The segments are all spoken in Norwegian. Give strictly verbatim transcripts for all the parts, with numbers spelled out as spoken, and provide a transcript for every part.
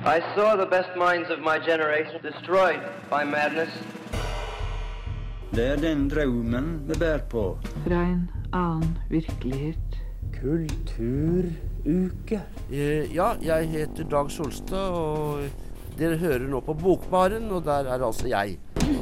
I saw the best minds of my generation destroyed by madness. Det er den drømmen vi bär på. Fra en annen virkelighet. Kulturuke. Eh, ja, jeg heter Dag Solstad, og dere hører nå på Bokbaren, og der er altså jeg.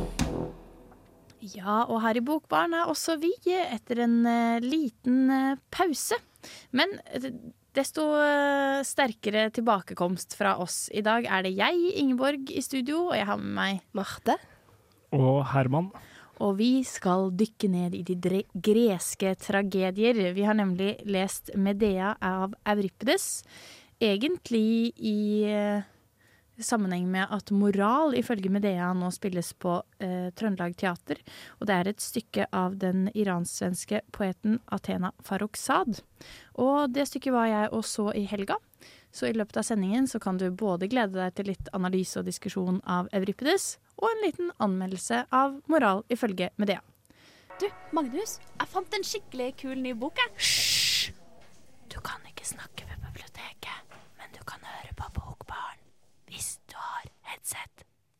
Ja, og her i Bokbaren er også vi etter en uh, liten uh, pause. Men uh, desto uh, sterkere tilbakekomst fra oss. I dag er det jeg, Ingeborg, i studio, og jeg har med meg Marte. Og Herman. Og vi skal dykke ned i de dre- greske tragedier. Vi har nemlig lest Medea av Euripides. Egentlig i uh, sammenheng med at Moral ifølge Medea nå spilles på uh, Trøndelag Teater. Og det er et stykke av den iransvenske poeten Athena Farrokhzad. Og det stykket var jeg og så i helga. Så i løpet av sendingen så kan du både glede deg til litt analyse og diskusjon av Euripides, og en liten anmeldelse av Moral ifølge Medea. Du, Magnus, jeg fant en skikkelig kul ny bok, jeg. Hysj! Du kan ikke snakke ved biblioteket, men du kan høre på Bokbaren hvis du har headset.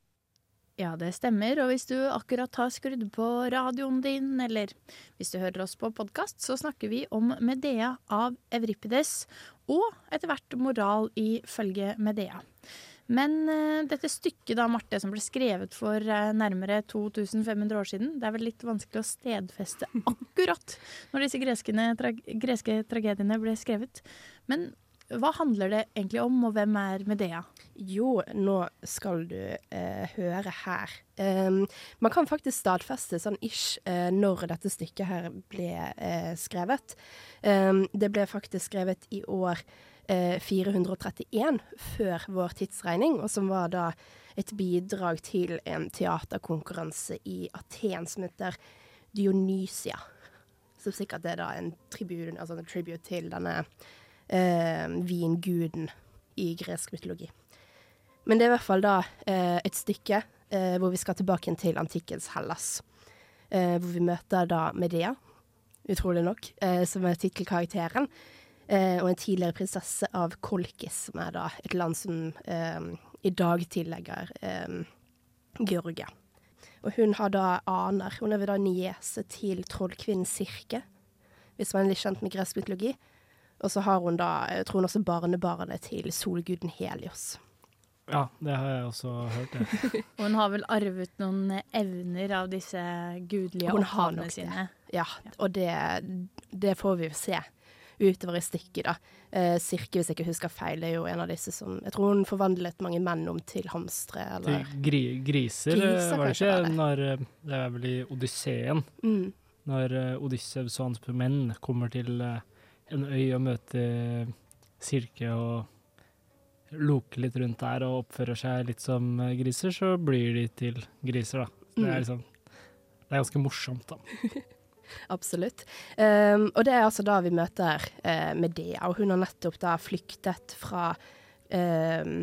Ja, det stemmer, og hvis du akkurat har skrudd på radioen din, eller hvis du hører oss på podcast, så snakker vi om Medea av Euripides, og etter hvert Moral ifølge Medea. Men uh, dette stykket da, Marte, som ble skrevet for uh, nærmere to tusen fem hundre år siden, det er vel litt vanskelig å stedfeste akkurat når disse greskene, tra- greske tragediene ble skrevet. Men hva handler det egentlig om, og hvem er Medea? Jo, nå skal du eh, høre her. Um, man kan faktisk stadfeste sånn ish eh, når dette stykket her ble eh, skrevet. Um, det ble faktisk skrevet i år eh, fire hundre trettien før vår tidsregning, og som var da et bidrag til en teaterkonkurranse i Aten som heter Dionysia. Så sikkert det er da en tribute, altså en tribute til denne Eh, vinguden i gresk mytologi. Men det er i hvert fall da eh, et stykke eh, hvor vi skal tilbake til antikkens Hellas. Eh, hvor vi møter da Medea, utrolig nok, eh, som er titelkarakteren, eh, og en tidligere prinsesse av Kolkis, som er da et land som eh, i dag tillegger eh, Georgia. Og hun har da aner, hun er da niese til trollkvinnen Sirke, hvis man er litt kjent med gresk mytologi. Og så har hun da, jeg tror hun også barnebarnet til solguden Helios. Ja, det har jeg også hørt. Det. Og hun har vel arvet noen evner av disse gudelige opphavene sine. Ja, og det, det får vi se utover i stykket da. Eh, Sirke, hvis jeg ikke husker feil, er jo en av disse som, jeg tror hun forvandlet mange menn om til hamstre. Eller til gri, griser, griser var det ikke? det. Når, det er vel i Odysseen. Mm. Når Odysseus og hans menn kommer til en øy og møter Sirke og loker litt rundt der og oppfører seg litt som griser, så blir de til griser da. Det er liksom, det er ganske morsomt da. Absolutt. Um, og det er altså da vi møter uh, Medea, og hun har nettopp da flyktet fra um,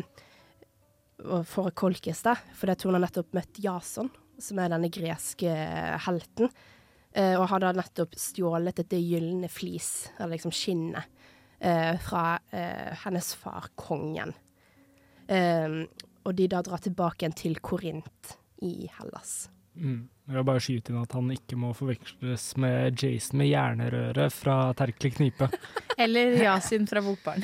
for Kolkis da, for hun har nettopp møtt Jason, som er denne greske helten. Uh, og har da nettopp stjålet et gyllene flis, eller liksom skinnet, uh, fra uh, hennes far, kongen. Um, og de da drar tilbake igjen til Korint i Hellas. Mm. Jeg vil bare skyte inn at han ikke må forveksles med Jason med hjernerøre fra Terkelig Knipe. Eller Yasin fra Bokbaren.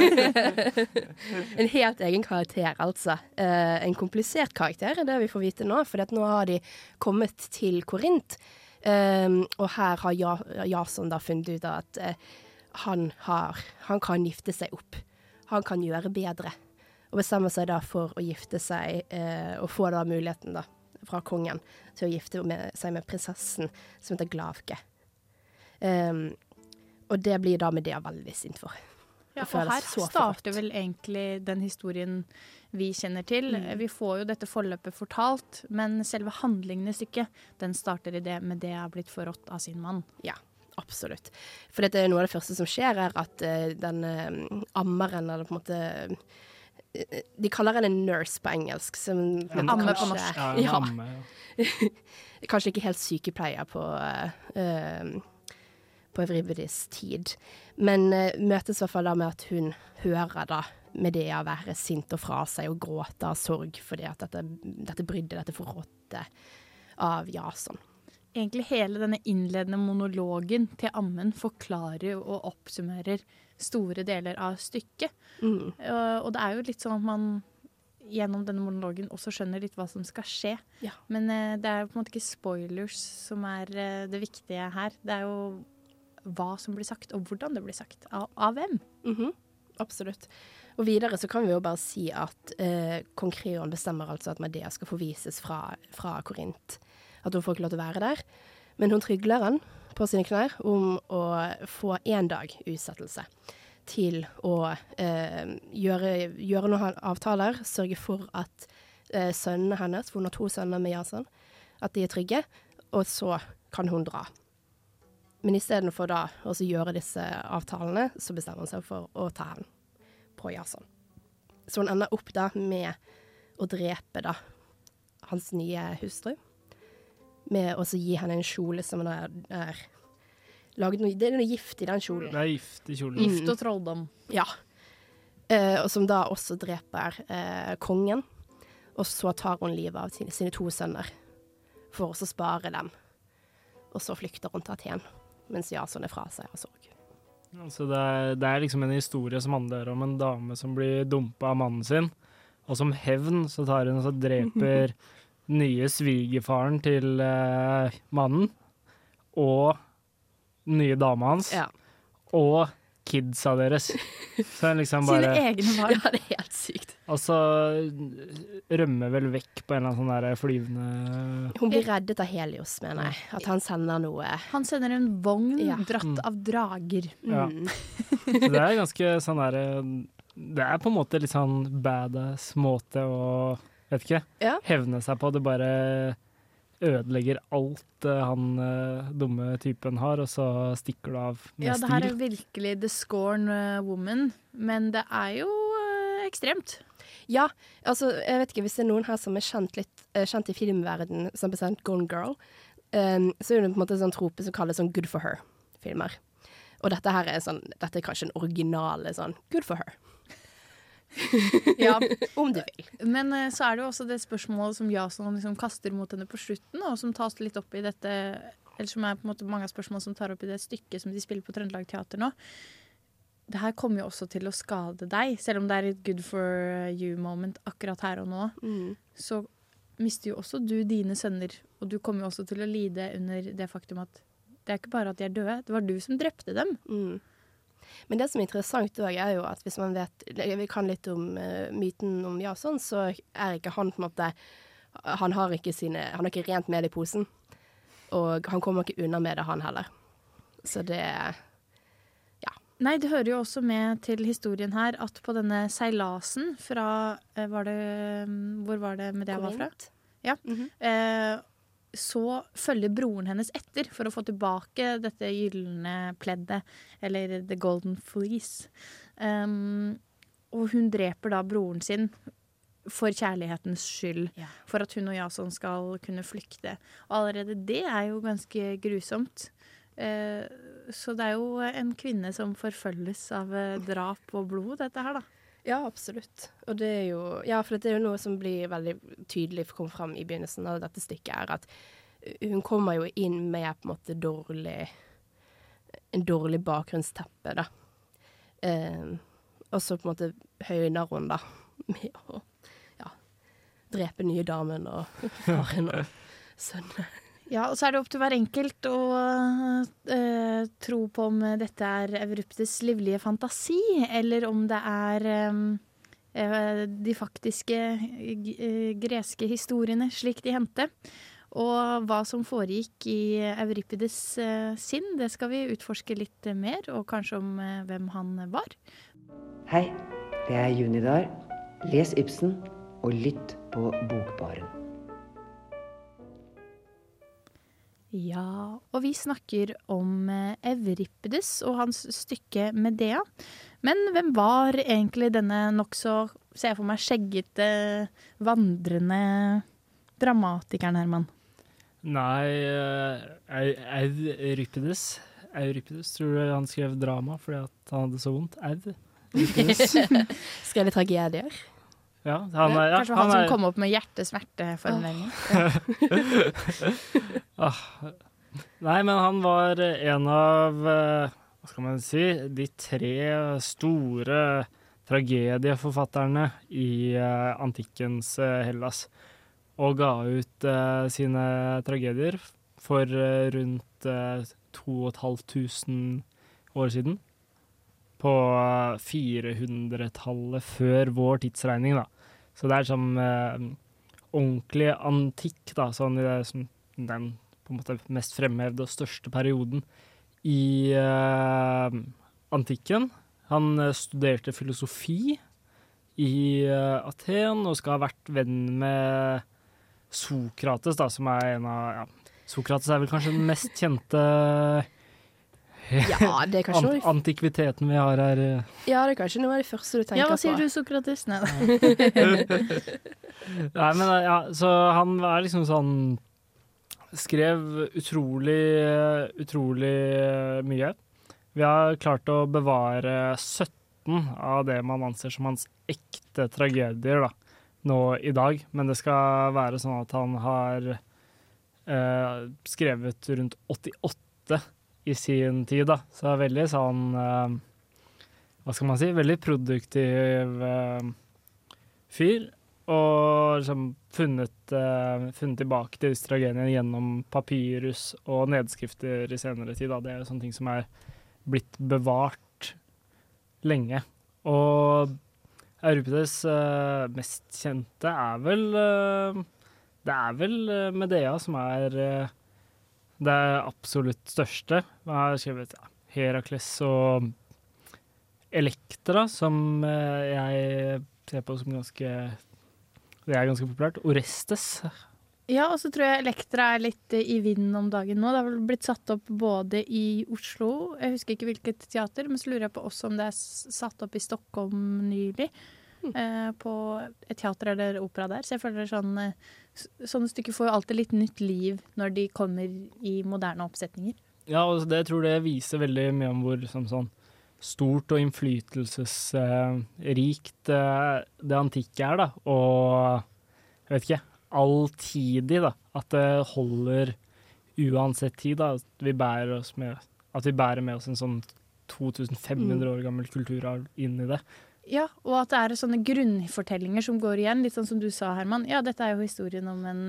En helt egen karakter, altså. Uh, en komplisert karakter er det vi får vite nå, for nå har de kommet til Korint. Um, og her har ja, Jason da funnet ut at uh, han, har, han kan gifte seg opp. Han kan gjøre bedre. Og bestemmer seg da for å gifte seg, uh, og få da muligheten da, fra kongen til å gifte med, seg med prinsessen som heter Glavke. Um, og det blir da Medea veldig sint for. Ja, og her starter vel egentlig den historien vi kjenner til. Mm. Vi får jo dette forløpet fortalt, men selve handlingen i stykket, den starter i det med det er blitt forrådt av sin mann. Ja, absolutt. For dette er noe av det første som skjer, er at uh, den uh, ammeren, eller på en måte, uh, de kaller henne en nurse på engelsk. Som, en amme på norsk. Ja, en ja. amme, ja. Kanskje ikke helt sykepleier på... Uh, uh, på Euripides tid. Men uh, møtes i hvert fall da med at hun hører da Medea være sint og fra seg og gråte av sorg fordi at dette, dette brydde, dette forrådte av Jason. Egentlig hele denne innledende monologen til Ammen forklarer og oppsummerer store deler av stykket. Mm. Uh, og det er jo litt sånn at man gjennom denne monologen også skjønner litt hva som skal skje. Ja. Men uh, det er jo på en måte ikke spoilers som er uh, det viktige her. Det er jo hva som blir sagt, og hvordan det blir sagt. Av, av hvem? Mm-hmm. Absolutt. Og videre så kan vi jo bare si at uh, kong Kreon bestemmer altså at Medea skal forvises fra, fra Korint. At hun får ikke lov til å være der. Men hun trygler han på sine knær om å få en dag utsettelse til å eh, gjøre, gjøre noen avtaler, sørge for at eh, sønnene hennes, for hun har to sønner med Jason, at de er trygge, og så kan hun dra. Men i stedet for da å gjøre disse avtalene, så bestemmer hun seg for å ta henne på Jason. Så hun ender opp da med å drepe da hans nye hustru, med å gi henne en kjole som er, er laget noe, det er noe gift i den kjolen. Det er gift i kjolen. Mm. Gift og trolldom. Ja. Eh, og som da også dreper eh, kongen. Og så tar hun livet av sine, sine to sønner for å spare dem. Og så flykter hun til Aten, mens Jason er fra seg av sorg. Altså det, er, det er liksom en historie som handler om en dame som blir dumpet av mannen sin, og som hevn så tar hun og så dreper nye svigerfaren til uh, mannen, og nye dama hans, Ja. og kidsa deres. Så er liksom bare... Sine egne barn. Ja, det er helt sykt. Altså, rømmer vel vekk på en eller annen sånn der flyvende... Hun blir reddet av Helios, mener jeg. At han sender noe... Han sender en vogn Ja. dratt Mm. av drager. Ja. Mm. Så det er ganske sånn der... Det er på en måte litt sånn badass måte å, vet ikke, Ja. hevne seg på. Det bare ødelegger alt uh, han uh, dumme typen har, og så stikker du av med Ja, det her er stil. virkelig the scorn uh, woman, men det er jo uh, ekstremt. Ja, altså, jeg vet ikke, hvis det er noen her som er kjent, litt, eh, kjent i filmverden, som bestemt Gone Girl, um, så er det på en måte en sånn trope som kalles sånn Good for Her-filmer. Og dette her er sånn, dette er kanskje en originale sånn Good for Her. Ja, Om du vil. men uh, så er det jo også det spørsmålet som Jason liksom kaster mot henne på slutten, og som tas litt opp i dette, eller som er på en måte mange av spørsmål som tar opp i det stykket som de spiller på Trøndelag Teater nå. Det her kommer jo også til å skade deg, selv om det er et good for you-moment akkurat her og nå. Mm. Så mister jo også du dine sønner, og du kommer jo også til å lide under det faktum at det er ikke bare at de er døde, det var du som drepte dem. Mm. Men det som er interessant også er jo at hvis man vet, vi kan litt om uh, myten om Jason, så er ikke han på en måte, han har ikke sine, han har ikke rent med i posen, og han kommer ikke unna med det han heller. Så det, Nei, det hører jo også med til historien her at på denne seilasen fra, eh, var det, hvor var det med det jeg var fra? Korint. Ja. Mhm. Eh, så følger broren hennes etter for å få tilbake dette gyllene pleddet, eller the golden fleece. Um, og hun dreper da broren sin for kjærlighetens skyld, Ja. for at hun og Jason skal kunne flykte. Og allerede det er jo ganske grusomt. Eh, så det er jo en kvinne som forfølges av eh, drap og blod, dette her da. Ja, absolutt. Og det er jo, ja, for det er jo noe som blir veldig tydelig kom fram i begynnelsen av dette stykket, er at hun kommer jo inn med på en måte dårlig, en dårlig bakgrunnsteppe, da. Eh, og så på en måte høyner hun da, med å, ja, drepe nye damen og faren og sønnen. Ja, og så er det opp til hver enkelt å uh, tro på om dette er Euriptes livlige fantasi, eller om det er um, uh, de faktiske uh, greske historiene slik de hendte. Og hva som foregikk i Euripides uh, sinn, det skal vi utforske litt mer, og kanskje om uh, hvem han var. Hei, det er Junidar. Les Ibsen og lytt på Bokbaren. Ja, og vi snakker om Euripides og hans stykke Medea. Men hvem var egentlig denne nokså, ser jeg for meg, skjeggete, vandrende dramatikeren, Herman? Nei, uh, Euripides. Euripides, tror du han skrev drama fordi at han hadde så vondt? Au. Skrev litt tragedier. Ja, han er, ja, Kanskje han, han som er... kom opp med hjertesmerteformuleringen. Oh. ah. Nei, men han var en av, hva skal man si, de tre store tragedieforfatterne i uh, antikkens uh, Hellas, og ga ut uh, sine tragedier for uh, rundt uh, to og et halvt tusen år siden, på uh, firehundretallet før vår tidsregning, da. Så det er som uh, ordentlig antikk, da, sånn i det som den på en måte mest fremhevde og største perioden i uh, antikken. Han uh, studerte filosofi i uh, Aten og skal ha vært venn med Sokrates, da, som er en av ja, Sokrates er vel kanskje den mest kjente ja, det er kanskje Ant antikviteten vi har her. Ja, det er kanskje noe av det første du tenker på. Ja, hva sier du, Sokrates? Nei, Nei, men ja, så han er liksom sånn skrev utrolig, utrolig mye. Vi har klart å bevare sytten av det man anser som hans ekte tragedier, da, nå i dag. Men det skal være sånn at han har eh, skrevet rundt åttiåtte i sin tid, da. Så det er veldig sånn, eh, hva skal man si, veldig produktiv eh, fyr. Og liksom funnet, uh, funnet tilbake til disse tragediene gjennom papyrus og nedskrifter i senere tid. Da. Det er jo sånne ting som er blitt bevart lenge. Og Euripides uh, mest kjente er vel uh, det er vel uh, Medea som er uh, det absolutt største. Jeg har skrevet ja, Herakles og Elektra, som uh, jeg ser på som ganske Det er ganske populært. Orestes. Ja, og så tror jeg Elektra er litt i vinden om dagen nå. Det har vel blitt satt opp både i Oslo, jeg husker ikke hvilket teater, men så lurer jeg på også om det er satt opp i Stockholm nylig, mm. eh, på et teater eller opera der. Så jeg føler sånn, sånne stykker får jo alltid litt nytt liv når de kommer i moderne oppsetninger. Ja, og det jeg tror det viser veldig mye om hvor sånn, sånn stort og innflytelsesrikt uh, det antikke er, da. Og jeg vet ikke, alltidig, da. At det holder uansett tid, da. At vi bærer, oss med, at vi bærer med oss en sånn to tusen fem hundre år gammel kulturarv inn i det. Ja, og at det er sånne grunnfortellinger som går igjen, litt sånn som du sa, Herman. Ja, dette er jo historien om en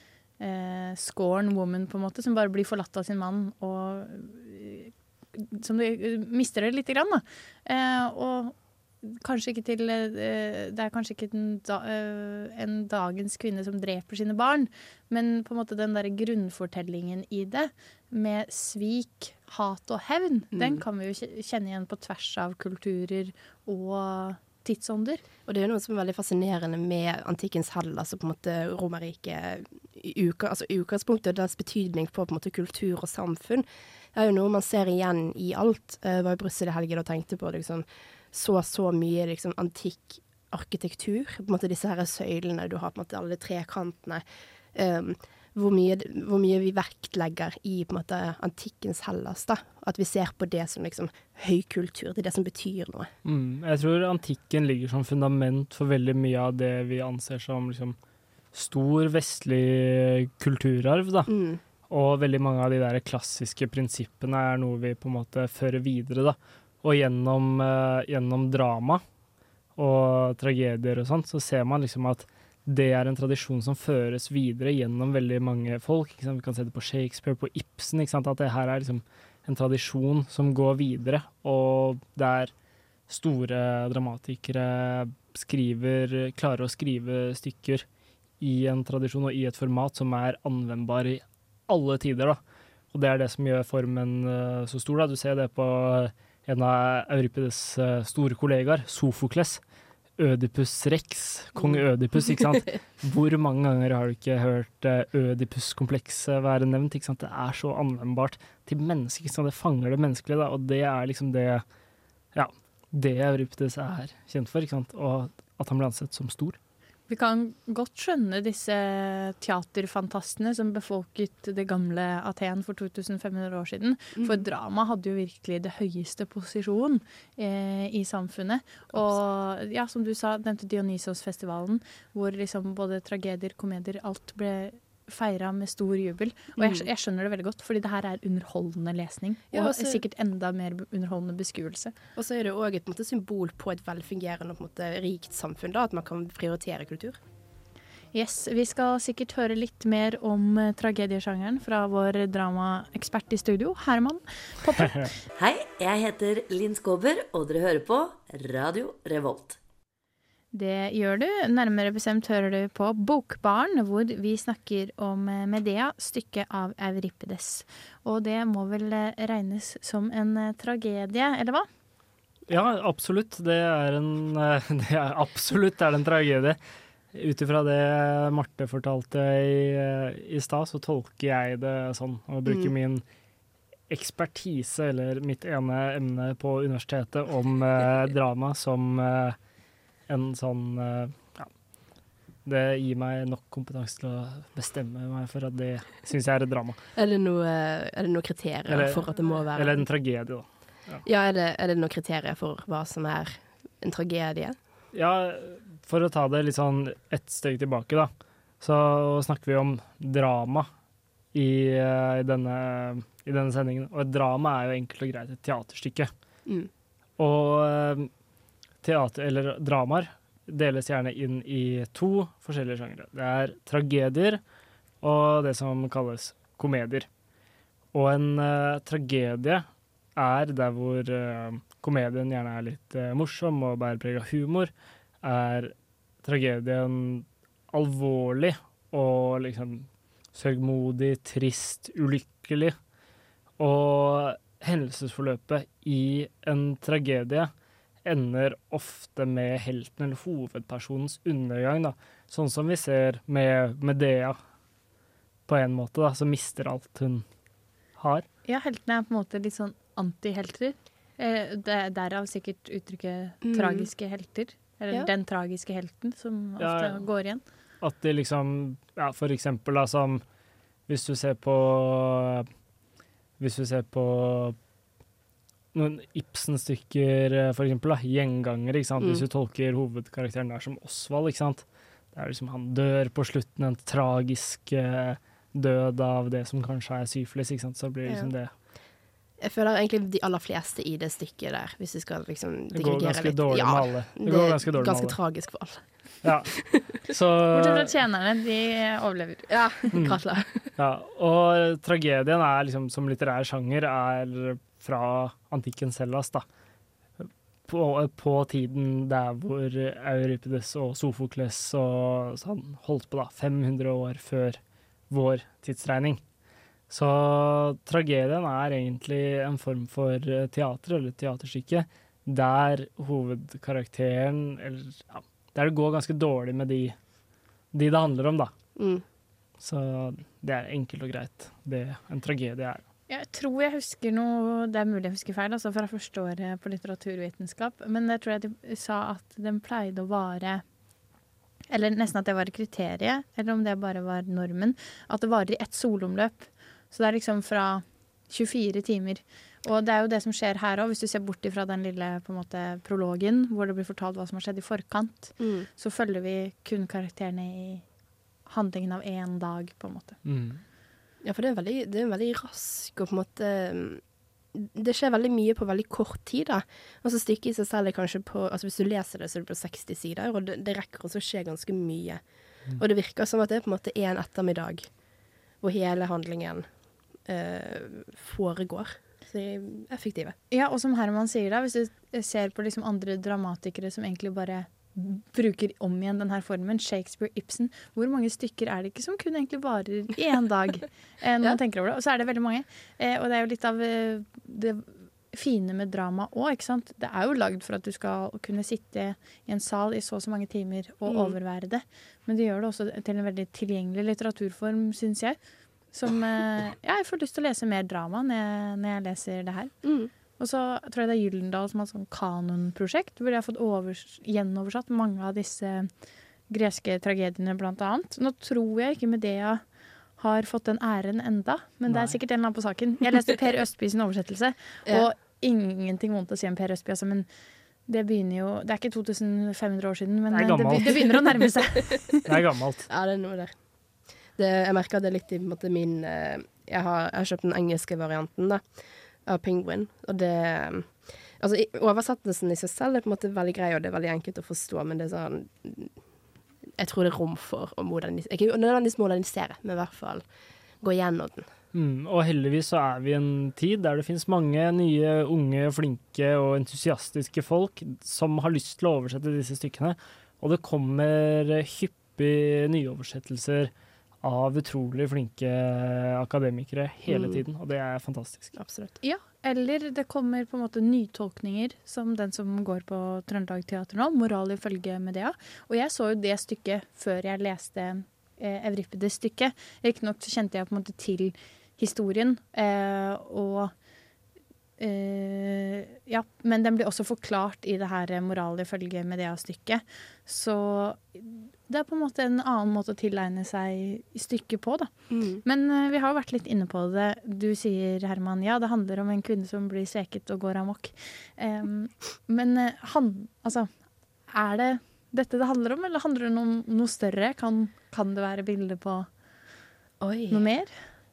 uh, scorn woman, på en måte, som bare blir forlatt av sin mann, og uh, som du mister det litt grann, da. Eh, og kanskje ikke til eh, det er kanskje ikke en, da, eh, en dagens kvinne som dreper sine barn, men på en måte den der grunnfortellingen i det, med svik, hat og hevn, mm. den kan vi jo kjenne igjen på tvers av kulturer og tidsånder. Og det er jo noe som er veldig fascinerende med antikkens Hellas, altså på en måte Romerriket, altså utgangspunktet og dens betydning på, på en måte kultur og samfunn. Det er jo noe man ser igjen i alt. Jeg var i Brussel i helgen og tenkte på liksom, så, så mye liksom, antikk arkitektur. På en måte disse her søylene, du har på en måte alle trekantene. Um, hvor, mye, hvor mye vi vektlegger i på en måte antikkens Hellas, da. At vi ser på det som liksom, høykultur, det er det som betyr noe. Mm, jeg tror antikken ligger som fundament for veldig mye av det vi anser som liksom, stor vestlig kulturarv, da. Mm. Og veldig mange av de der klassiske prinsippene er noe vi på en måte fører videre, da. Og gjennom, uh, gjennom drama og tragedier og sånt, så ser man liksom at det er en tradisjon som føres videre gjennom veldig mange folk. Ikke sant? Vi kan se det på Shakespeare, på Ibsen, ikke sant? At det her er liksom en tradisjon som går videre, og der store dramatikere skriver, klarer å skrive stykker i en tradisjon og i et format som er anvendbar i alle tider, da. Og det er det som gjør formen uh, så stor, da. Du ser det på en av Euripides uh, store kollegaer, Sofokles. Ødipus Rex, kong Ødipus, ikke sant? Hvor mange ganger har du ikke hørt uh, Ødipus-komplekset være nevnt, ikke sant? Det er så anvendbart til mennesker, ikke sant? Det fanger det menneskelige, da. Og det er liksom det, ja, det Euripides er kjent for, ikke sant? Og at han ble ansett som stor. Vi kan godt skjønne disse teaterfantastene som befolket det gamle Aten for to tusen fem hundre år siden. Mm. For drama hadde jo virkelig det høyeste posisjon eh, i samfunnet. Og ja, som du sa, nevnte Dionysos-festivalen, hvor liksom både tragedier, komedier, alt ble feira med stor jubel. Og jeg, jeg skjønner det veldig godt, fordi det her er underholdende lesning. Og ja, også, sikkert enda mer underholdende beskuelse. Og så er det òg et måte, symbol på et velfungerende og på en måte, rikt samfunn, da, at man kan prioritere kultur. Yes, vi skal sikkert høre litt mer om uh, tragediesjangeren fra vår dramaekspert i studio, Herman Poppe. Hei, jeg heter Linn Skåber, og dere hører på Radio Revolt. Det gjør du. Nærmere bestemt hører du på Bokbaren, hvor vi snakker om Medea, stykket av Euripides. Og det må vel regnes som en tragedie, eller hva? Ja, absolutt. Det er en, det er absolutt er det en tragedie. Utifra det Marte fortalte i, i stad, så tolker jeg det sånn, og bruker mm. min ekspertise, eller mitt ene emne på universitetet om eh, drama som eh, en sånn, ja, det gir meg nok kompetanse til å bestemme meg for at det synes jeg er et drama. Er det noe, er det noe kriterier eller, for at det må være? Eller en tragedie da. Ja, ja er, det, er det noe kriterier for hva som er en tragedie? Ja, for å ta det litt sånn et steg tilbake da, så snakker vi om drama i, i, denne, i denne sendingen. Og et drama er jo enkelt og greit et teaterstykke. Mm. Og teater, eller dramaer, deles gjerne inn i to forskjellige sjangere. Det er tragedier og det som kalles komedier. Og en uh, tragedie er der hvor uh, komedien gjerne er litt uh, morsom og bærer preg av humor, er tragedien alvorlig og liksom sørgmodig, trist, ulykkelig. Og hendelsesforløpet i en tragedie ender ofte med helten eller hovedpersonens undergang, da. Sånn som vi ser med Medea på en måte, da, som mister alt hun har. Ja, heltene er på en måte litt sånn antihelter. Eh, det er derav sikkert uttrykket mm. tragiske helter. Eller ja. Den tragiske helten som ofte ja, går igjen. At de liksom, ja, for eksempel da, som hvis du ser på hvis du ser på noen Ibsen-stykker, for eksempel, da, gjenganger, ikke sant? Mm. Hvis du tolker hovedkarakteren der som Osvald, ikke sant? Det er liksom, han dør på slutten, en tragisk uh, død av det som kanskje er syfilis, ikke sant? Så blir det liksom ja. det. Jeg føler egentlig de aller fleste i det stykket der, hvis vi skal liksom dirigere litt. Det går ganske litt. dårlig ja, med alle. Det, det går ganske dårlig ganske med alle. Tragisk for alle. Ja. Så bortsett fra tjenerne, de overlever. Ja, krasla. Mm. Ja, og tragedien er liksom, som litterær sjanger, er fra antikken Hellas, da. På, på tiden der hvor Euripides og Sofokles og sånn holdt på da, fem hundre år før vår tidsregning. Så tragedien er egentlig en form for teater, eller teaterstykke, der hovedkarakteren, eller ja, der det går ganske dårlig med de, de det handler om, da. Mm. Så det er enkelt og greit, det en tragedie er. Jeg tror jeg husker noe, det er mulig jeg husker feil, altså fra første året på litteraturvitenskap, men jeg tror jeg de sa at den pleide å vare, eller nesten at det var kriteriet, eller om det bare var normen, at det varer i ett solomløp. Så det er liksom fra tjuefire timer. Og det er jo det som skjer her også, hvis du ser bort ifra den lille på en måte, prologen, hvor det blir fortalt hva som har skjedd i forkant, mm. så følger vi kun karakterene i handlingen av en dag, på en måte. Mm. Ja, for det er, veldig, det er veldig rask, og på en måte, det skjer veldig mye på veldig kort tid da. Og så stykket i seg selv er kanskje på, altså hvis du leser det, så er det på seksti sider, og det, det rekker også å skje ganske mye. Mm. Og det virker som at det er på en måte en ettermiddag, hvor hele handlingen eh, foregår. Så de er effektive. Ja, og som Herman sier da, hvis du ser på liksom andre dramatikere som egentlig bare bruker om igjen denne formen, Shakespeare, Ibsen, hvor mange stykker er det ikke som kun egentlig varer i en dag, eh, når ja. man tenker over det, og så er det veldig mange, eh, og det er jo litt av eh, det fine med drama også, ikke sant? Det er jo lagd for at du skal kunne sitte i en sal i så og så mange timer og mm. overvære det, men det gjør det også til en veldig tilgjengelig litteraturform, synes jeg, som, eh, ja, jeg får lyst til å lese mer drama når jeg, når jeg leser det her. Mm. Og så tror jeg det er Gyldendal som har et sånn kanonprosjekt, hvor de har fått overs- gjenoversatt mange av disse greske tragediene blant annet. Nå tror jeg ikke Medea har fått den æren enda, men Nei. Det er sikkert en eller annen på saken. Jeg leste Per Østby sin oversettelse, ja. Og ingenting vondt å si om Per Østby, altså, men det begynner jo, det er ikke to tusen fem hundre år siden, men det, det, det begynner å nærme seg. Det er gammelt. Ja, det er noe der. Det, jeg merker at det er litt i en måte, min, jeg har, jeg har kjøpt den engelske varianten da, av Penguin, og det, altså oversettelsen i seg selv er på en måte veldig grei, og det er veldig enkelt å forstå, men det er sånn, jeg tror det er rom for å modernisere, ikke nødvendigvis modernisere, men i hvert fall gå gjennom den. Mm, og heldigvis så er vi i en tid der det finnes mange nye, unge, flinke og entusiastiske folk som har lyst til å oversette disse stykkene, og det kommer hyppig nyoversettelser av utrolig flinke akademikere hele mm. tiden, og det er fantastisk. Absolutt. Ja, eller det kommer på en måte nytolkninger, som den som går på Trøndelag Teater nå, Moral ifølge Medea, og jeg så jo det stykket før jeg leste eh, Euripides stykket. Riktignok så kjente jeg på en måte til historien, eh, og eh, ja, men den blir også forklart i det her Moral ifølge Medea-stykket, så det er på en måte en annen måte å tilegne seg stykket på, da. Mm. Men uh, vi har jo vært litt inne på det. Du sier, Herman, ja, det handler om en kvinne som blir sveket og går amok. Um, men uh, han, altså, er det dette det handler om, eller handler det om noe større? Kan, kan det være bilder på Oi. Noe mer?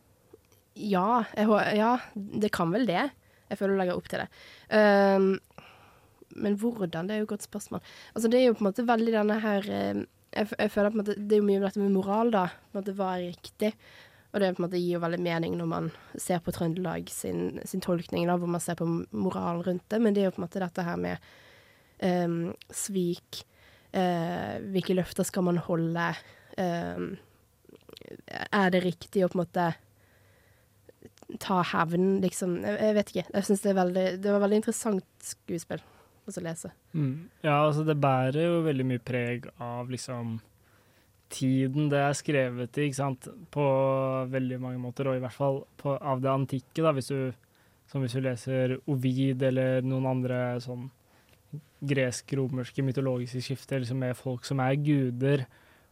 Ja, jeg, ja, det kan vel det. Jeg føler å legge opp til det. Um, men hvordan? Det er jo et godt spørsmål. Altså, det er jo på en måte veldig denne her... Um, Jeg, jeg føler på en måte, det er jo mye med dette med moral da, på en måte hva er riktig, og det på en måte gir jo veldig mening når man ser på Trøndelag sin, sin tolkning da, hvor man ser på moralen rundt det, men det er jo på en måte dette her med um, svik, uh, hvilke løfter skal man holde, um, er det riktig å på en måte ta hevn, liksom, jeg, jeg vet ikke, jeg synes det er veldig, det var veldig interessant skuespill å lese. Mm. Ja, altså det bærer jo veldig mye preg av liksom tiden det er skrevet i, ikke sant, på veldig mange måter, og i hvert fall på, av det antikke, da, hvis du, som hvis du leser Ovid eller noen andre sånn gresk-romerske mytologiske skifter, liksom med folk som er guder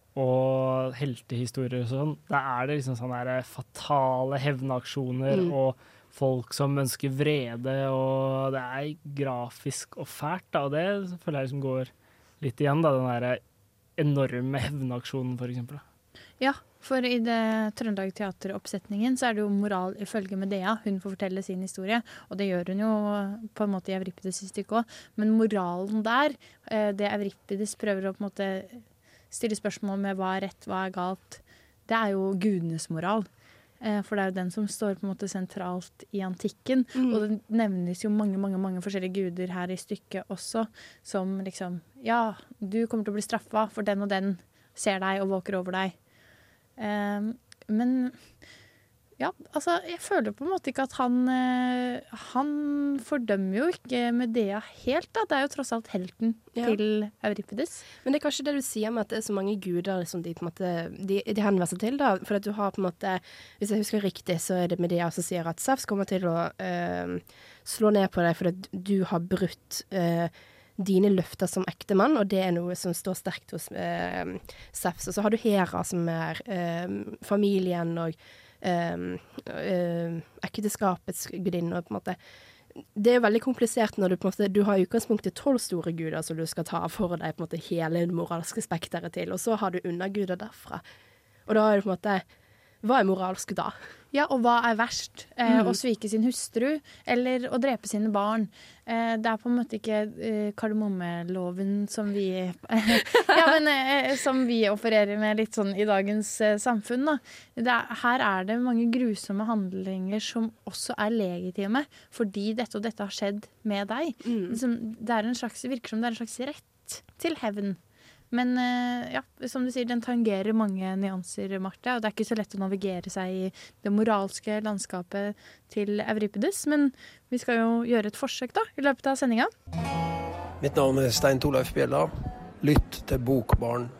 og heltehistorier og sånn, da er det liksom sånne der fatale hevnaksjoner mm. og folk som ønsker vrede, og det er grafisk og fælt, da, og det føler jeg liksom går litt igjen, da, den der enorme hevnaksjonen, for eksempel. Ja, for i det Trøndelag Teateroppsetningen så er det jo moral ifølge Medea. Hun får fortelle sin historie, og det gjør hun jo på en måte i Euripides stykke også. Men moralen der, det Euripides prøver å på en måte stille spørsmål med hva er rett, hva er galt, det er jo gudenes moral. For det er jo den som står på en måte sentralt i antikken, mm. og det nevnes jo mange, mange, mange forskjellige guder her i stykket også, som liksom, ja, du kommer til å bli straffet for den og den ser deg og våker over deg. Um, men ja, altså, jeg føler på en måte ikke at han, uh, han fordømmer jo ikke Medea helt, da. Det er jo tross alt helten ja. Til Euripides. Men det er kanskje det du sier med at det er så mange guder som de, på en måte, de, de henvender seg til, da. For at du har på en måte, hvis jeg husker riktig, så er det Medea som sier at Zeus kommer til å uh, slå ned på deg for at du har brutt uh, dine løfter som ektemann, og det er noe som står sterkt hos uh, Zeus. Og så har du Hera, som er uh, familien og Um, uh, ekteskapets gudinne, på en måte. Det er jo veldig komplisert når du på en måte, du har i utgangspunktet tolv store guder som du skal ta for deg på en måte hele det moralske spekteret til, og så har du underguder derfra. Og da er det på en måte, hva er moralsk da? Ja, og hva er verst? Eh, mm. Å svike sin hustru, eller å drepe sine barn. Eh, det er på en måte ikke eh, kardemommeloven som vi ja, men eh, som vi opererer med litt sånn i dagens eh, samfunn, da. Det er, her er det mange grusomme handlinger som også er legitime, fordi dette og dette har skjedd med deg. Mm. Liksom, det er en slags, virker som det er en slags rett til hevn. Men ja, som du sier, den tangerer mange nyanser, Marte, og det er ikke så lett å navigere seg i det moralske landskapet til Euripides, men vi skal jo gjøre et forsøk da, i løpet av sendingen. Mitt navn er Stein Torleif Bjella. Lytt til Bokbarn.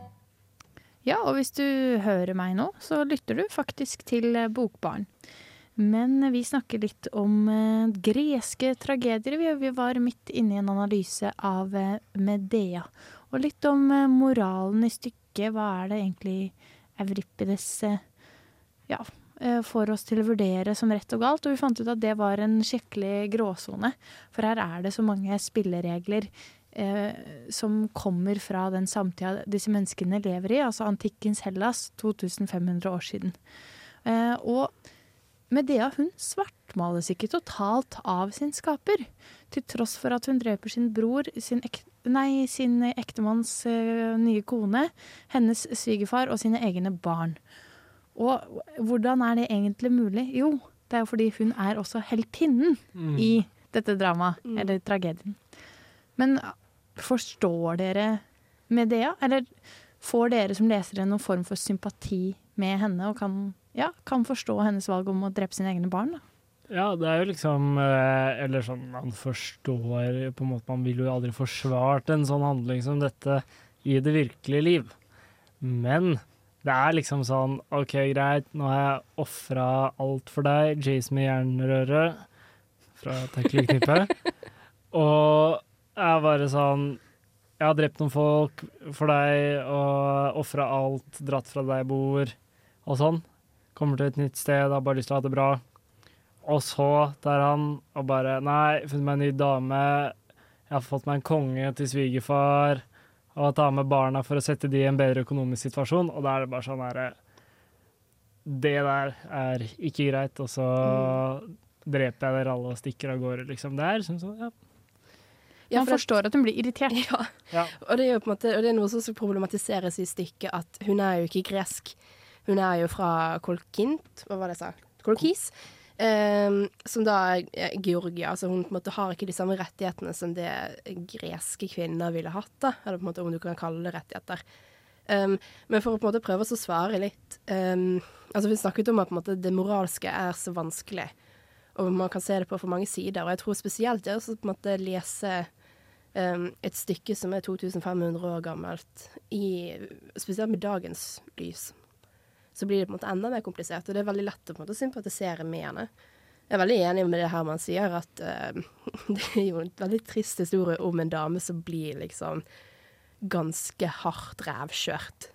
Ja, og hvis du hører meg nå, så lytter du faktisk til Bokbarn. Men vi snakker litt om eh, greske tragedier. Vi, vi var midt inne i en analyse av eh, Medea. Og litt om eh, moralen i stykket. Hva er det egentlig Euripides eh, ja, eh, får oss til å vurdere som rett og galt? Og vi fant ut at det var en skikkelig gråzone. For her er det så mange spilleregler eh, som kommer fra den samtida disse menneskene lever i. Altså antikkens Hellas, to tusen fem hundre år siden. Eh, og Medea, hun svartmales ikke totalt av sin skaper, til tross for at hun dreper sin bror, sin, ek nei, sin ektemanns uh, nye kone, hennes svigerfar og sine egne barn. Og hvordan er det egentlig mulig? Jo, det er jo fordi hun er også heltinnen mm. i dette dramaet, mm. eller tragedien. Men forstår dere Medea? Eller får dere som lesere noen form for sympati med henne, og kan... Ja, kan forstå hennes valg om å drepe sine egne barn, da. Ja, det er jo liksom, eller sånn, man forstår, på en måte, man vil jo aldri forsvart en sånn handling som dette i det virkelige liv. Men det er liksom sånn, ok, greit, nå har jeg offret alt for deg, Jace med jernrøre, fra Tekkelknippet, og jeg er bare sånn, jeg har drept noen folk for deg, og offret alt, dratt fra deg bor, og sånn. Kommer til et nytt sted, har bare lyst til å ha det bra. Og så der han, og bare, nei, funnet meg en ny dame, jeg har fått meg en konge til svigerfar, og ta med barna for å sette de i en bedre økonomisk situasjon, og da er det bare sånn her, det der er ikke greit, og så mm. dreper jeg dere alle og stikker av gårde, liksom. Det er sånn sånn, ja. Ja, man forstår at hun blir irritert. Ja, ja. Og det er jo på en måte, og det er noe som problematiseres i stykket, at hun er jo ikke gresk. Hun er jo fra Kolkint, hva var det jeg sa? Kolkis, um, som da er Georgia. Altså hun på en måte har ikke de samme rettighetene som det greske kvinner ville hatt, da. Eller på en måte om du kan kalle det rettigheter. Um, men for å på en måte prøve å svare litt, um, altså vi snakket om at på en måte, det moralske er så vanskelig, og man kan se det på for mange sider, og jeg tror spesielt det er å på en måte lese um, et stykke som er to tusen fem hundre år gammelt, i, spesielt med dagens lys. Så blir det på en måte enda mer komplisert, og det er veldig lett å på en måte sympatisere med henne. Jeg er veldig enig med det her man sier, at uh, det er jo en veldig trist historie om en dame som blir liksom ganske hardt revkjørt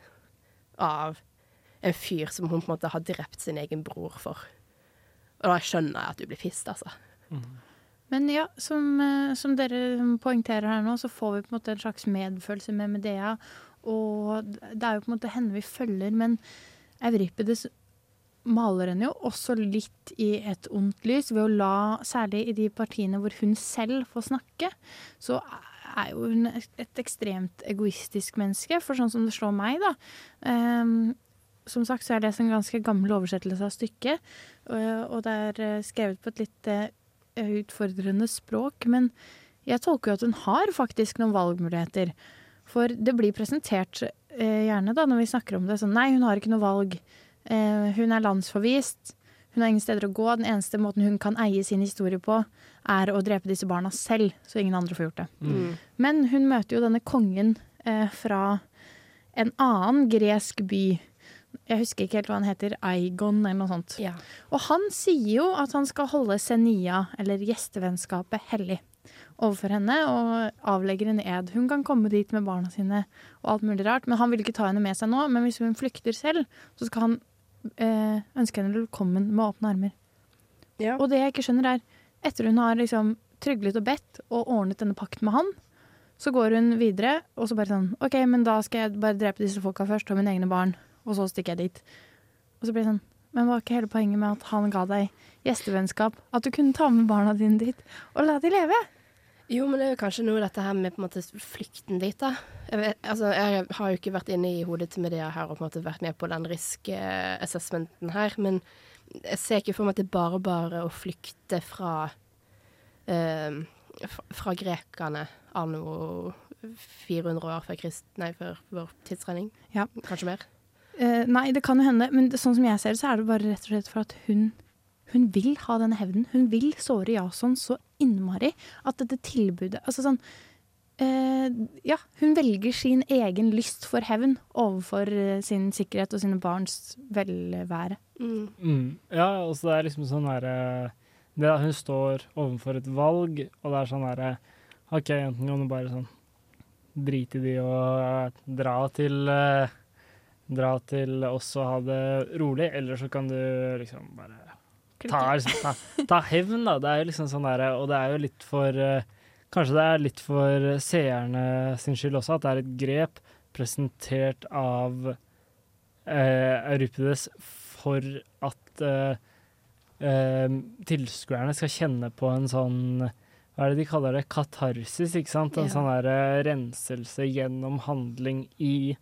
av en fyr som hun på en måte har drept sin egen bror for. Og da skjønner jeg at du blir pissed, altså. Mm. Men ja, som, som dere poengterer her nå, så får vi på en måte en slags medfølelse med Medea, og det er jo på en måte henne vi følger, men Euripides maler henne jo også litt i et ondt lys, ved å la, særlig i de partiene hvor hun selv får snakke, så er jo hun et ekstremt egoistisk menneske, for sånn som det slår meg, da. Um, som sagt så er det en ganske gammel oversettelse av stykket, og, og det er skrevet på et litt uh, utfordrende språk, men jeg tolker jo at hun har faktisk noen valgmuligheter, for det blir presentert Eh, gjerne da, når vi snakker om det, sånn, nei, hun har ikke noe valg, eh, hun er landsforvist, hun har ingen steder å gå, den eneste måten hun kan eie sin historie på, er å drepe disse barna selv, så ingen andre får gjort det. Mm. Men hun møter jo denne kongen eh, fra en annen gresk by, jeg husker ikke helt hva han heter, Aigon eller noe sånt. Ja. Og han sier jo at han skal holde Senia, eller gjestevennskapet, hellig overfor henne, og avlegger en ed. Hun kan komme dit med barna sine og alt mulig rart, men han vil ikke ta henne med seg nå, men hvis hun flykter selv, så skal han eh, ønske henne velkommen med åpne armer. Ja. Og det jeg ikke skjønner er, etter hun har liksom tryglet og bedt og ordnet denne pakten med han, så går hun videre, og så bare sånn, ok, men da skal jeg bare drepe disse folka først, og mine egne barn, og så stikker jeg dit. Og så blir det sånn, men var ikke hele poenget med at han ga deg gjestevennskap, at du kunne ta med barna dine dit, og la de leve? Jo, men det er jo kanskje noe dette her med på en måte flykten dit, da. Jeg, vet, altså, jeg har jo ikke vært inne i hodet til Medea her og på en måte vært med på den risk-assessmenten her, men jeg ser ikke for meg at det bare bare å flykte fra, eh, fra grekerne anno fire hundre år før, Krist, nei, før vår tidsregning. Ja. Kanskje mer. Uh, nei, det kan jo hende, men det, sånn som jeg ser det, så er det bare rett og slett for at hun Hun vil ha denne hevden. Hun vil såre Jason så innmari at dette tilbudet, altså sånn, eh, ja, hun velger sin egen lyst for hevn overfor sin sikkerhet og sine barns velvære. Mm. Mm. Ja, og så det er liksom sånn her det at hun står overfor et valg, og det er sånn her ok, enten kan du bare sånn drite i de og dra til uh, dra til oss og ha det rolig, eller så kan du liksom bare ta, ta, ta hevn da, det er jo liksom sånn der, og det er jo litt for uh, kanskje det er litt for seerne sin skyld også, at det er et grep presentert av uh, Euripides for at uh, uh, tilskuerne skal kjenne på en sånn, hva er det de kaller det, katarsis, ikke sant? En ja. sånn der uh, renselse gjennom handling i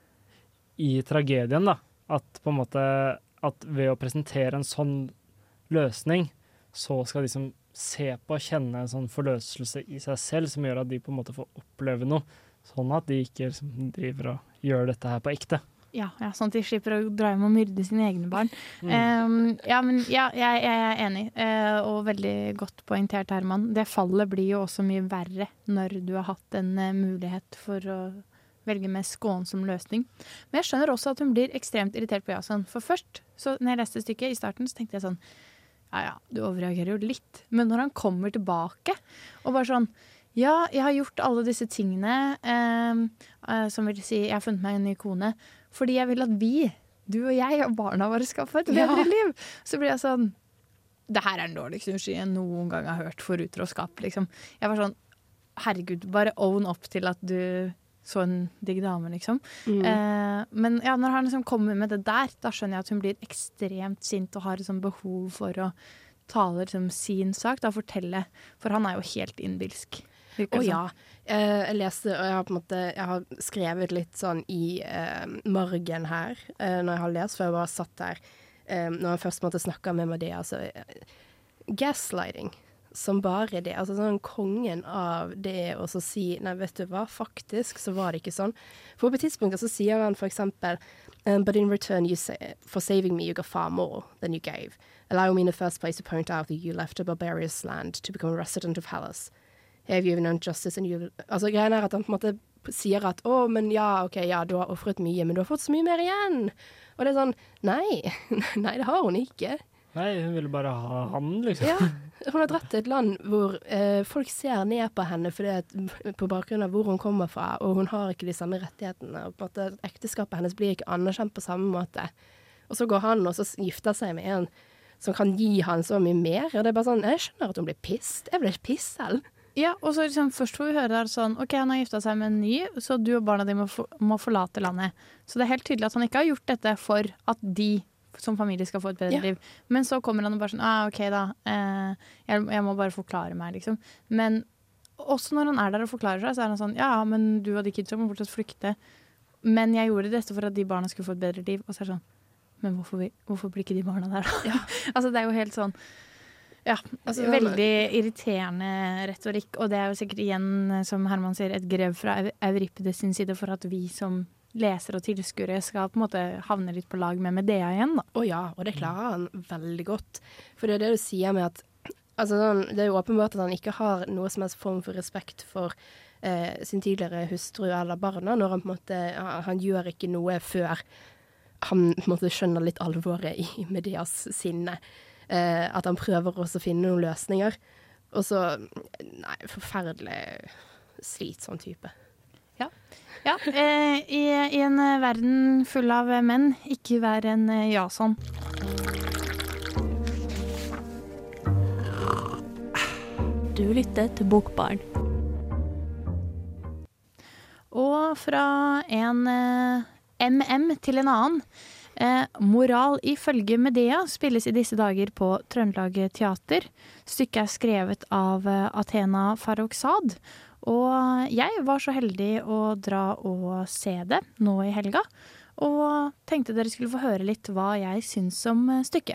i tragedien da, at på en måte at ved å presentere en sånn løsning, så skal de liksom se på og kjenne en sånn forløselse i seg selv, som gjør at de på en måte får oppleve noe, sånn at de ikke liksom driver og gjør dette her på ekte. Ja, ja, sånn at de slipper å dra hjem og myrde sine egne barn. Mm. Um, ja, men ja, jeg, jeg er enig, uh, og veldig godt poengtert, Herman. Det fallet blir jo også mye verre når du har hatt en uh, mulighet for å velge med skånsom løsning. Men jeg skjønner også at hun blir ekstremt irritert på Jason. For først, så når jeg leste stykket i starten, så tenkte jeg sånn, ja ja, du overreagerer jo litt. Men når han kommer tilbake, og bare sånn, ja, jeg har gjort alle disse tingene, eh, eh, som vil si, jeg har funnet meg en ny kone, fordi jeg vil at vi, du og jeg og barna våre skal få et bedre ja. liv. Så blir jeg sånn, det her er den dårligste unnskyld jeg noen gang har hørt for utroskap, liksom. Jeg var sånn, herregud, bare own opp til at du så en digg dame, liksom. Mm. Eh, men ja, når han liksom kommer med det der, da skjønner jeg at hun blir ekstremt sint og har liksom behov for å tale liksom sin sak, da fortelle, for han er jo helt innbilsk. Å oh, ja, eh, jeg leste, og jeg har på en måte, jeg har skrevet litt sånn i eh, margen her, eh, når jeg har lest, for jeg bare satt der, eh, når han først måtte snakke med Medea, altså, eh, gaslighting, som bare det, altså sånn kongen av det å så si, nei vet du hva, faktisk så var det ikke sånn. For på tidspunktet så sier han for eksempel, um, but in return you say, for saving me you got far more than you gave. Allow me in the first place to point out that you left a barbarous land to become a resident of Hellas. Have you even done justice and you... Altså greien er at han på en måte sier at, å, men ja, ok, ja, du har offret mye, men du har fått så mye mer igjen. Og det er sånn, nei, nei, det har hun ikke. Nei, hun ville bare ha han, liksom. Ja, hun har dratt til et land hvor eh, folk ser ned på henne fordi at, på bakgrunn av hvor hun kommer fra, og hun har ikke de samme rettighetene, og på en måte ekteskapet hennes blir ikke anerkjent på samme måte. Og så går han og så gifter seg med en som kan gi han så mye mer, og det er bare sånn, jeg skjønner at hun blir pissed, jeg blir piss selv. Ja, og så liksom, først får vi høre der sånn, ok, han har giftet seg med en ny, så du og barna de må, for, må forlate landet. Så det er helt tydelig at han ikke har gjort dette for at de som familie skal få et bedre ja. liv. Men så kommer han og bare sånn, ah, ok da, eh, jeg, jeg må bare forklare meg, liksom. Men også når han er der og forklarer seg, så er han sånn, ja, men du og de kidsa må fortsatt flykte. Men jeg gjorde dette for at de barna skulle få et bedre liv. Og så er det sånn, men hvorfor, vi, hvorfor blir ikke de barna der da? Ja. Altså det er jo helt sånn, ja, altså, veldig irriterende retorikk, og det er jo sikkert igjen, som Herman sier, et grev fra Euripides sin side for at vi som leser og tilskuere skal på en måte havne litt på lag med Medea igjen da. Å ja, og det klarer han veldig godt. For det er det du sier med at, altså det er jo åpenbart at han ikke har noe som helst form for respekt for eh, sin tidligere hustru eller barna, når han på en måte, han, han gjør ikke noe før han på en måte skjønner litt alvoret i Medeas sinne. Eh, at han prøver også å finne noen løsninger. Og så, nei, forferdelig slitsom type. Ja, ja eh, i, i en verden full av menn, ikke vær en Jason. Du lytter til Bokbarn. Og fra en eh, M M til en annen. Eh, Moral ifølge Medea spilles i disse dager på Trøndelag Teater. Stykket er skrevet av eh, Athena Farrokhzad. Og jeg var så heldig å dra og se det nå i helga, og tenkte dere skulle få høre litt hva jeg syns om stykket.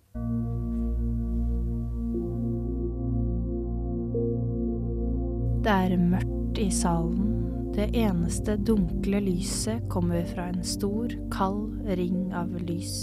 Det er mørkt i salen. Det eneste dunkle lyset kommer fra en stor, kald ring av lys.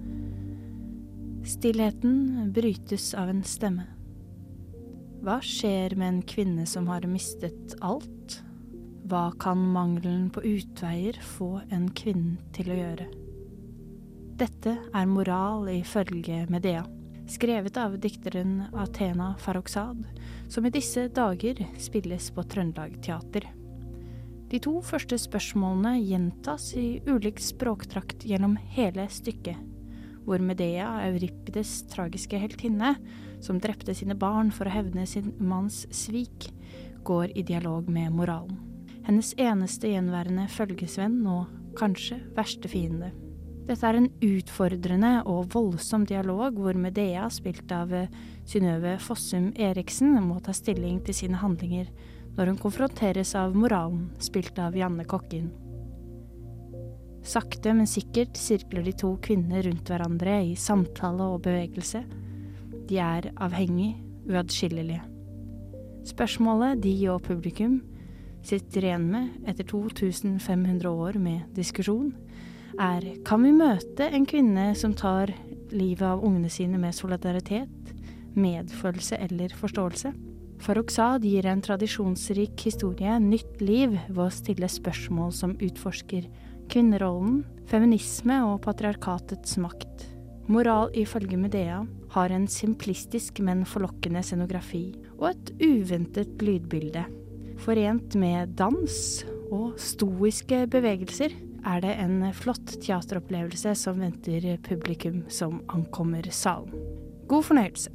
Stillheten brytes av en stemme. Hva skjer med en kvinne som har mistet alt? hva kan mangelen på utveier få en kvinne til å gjøre? Dette er moral ifølge Medea, skrevet av dikteren Athena Farrokhzad, som i disse dager spilles på Trøndelag Teater. De to første spørsmålene gjentas i ulik språktrakt gjennom hele stykket, hvor Medea, Euripides tragiske heltinne, som drepte sine barn for å hevne sin manns svik, går i dialog med moralen. Hennes eneste gjenværende følgesvenn og kanskje verste fiende. Dette er en utfordrende og voldsom dialog hvor Medea, spilt av Synnøve Fossum Eriksen, må ta stilling til sine handlinger når hun konfronteres av moralen, spilt av Janne Kokkin. Sakte, men sikkert sirkler de to kvinner rundt hverandre i samtale og bevegelse. De er avhengig, uadskillelige. Spørsmålet de og publikum sitter igjen med etter to tusen fem hundre år med diskusjon, er: kan vi møte en kvinne som tar livet av ungene sine med solidaritet, medfølelse eller forståelse? Farrokhzad gir en tradisjonsrik historie nytt liv ved å stille spørsmål som utforsker kvinnerollen, feminisme og patriarkatets makt. Moral ifølge Medea har en simplistisk, men forlokkende scenografi og et uventet lydbilde. Forent med dans og stoiske bevegelser er det en flott teateropplevelse som venter publikum som ankommer salen. God fornøyelse!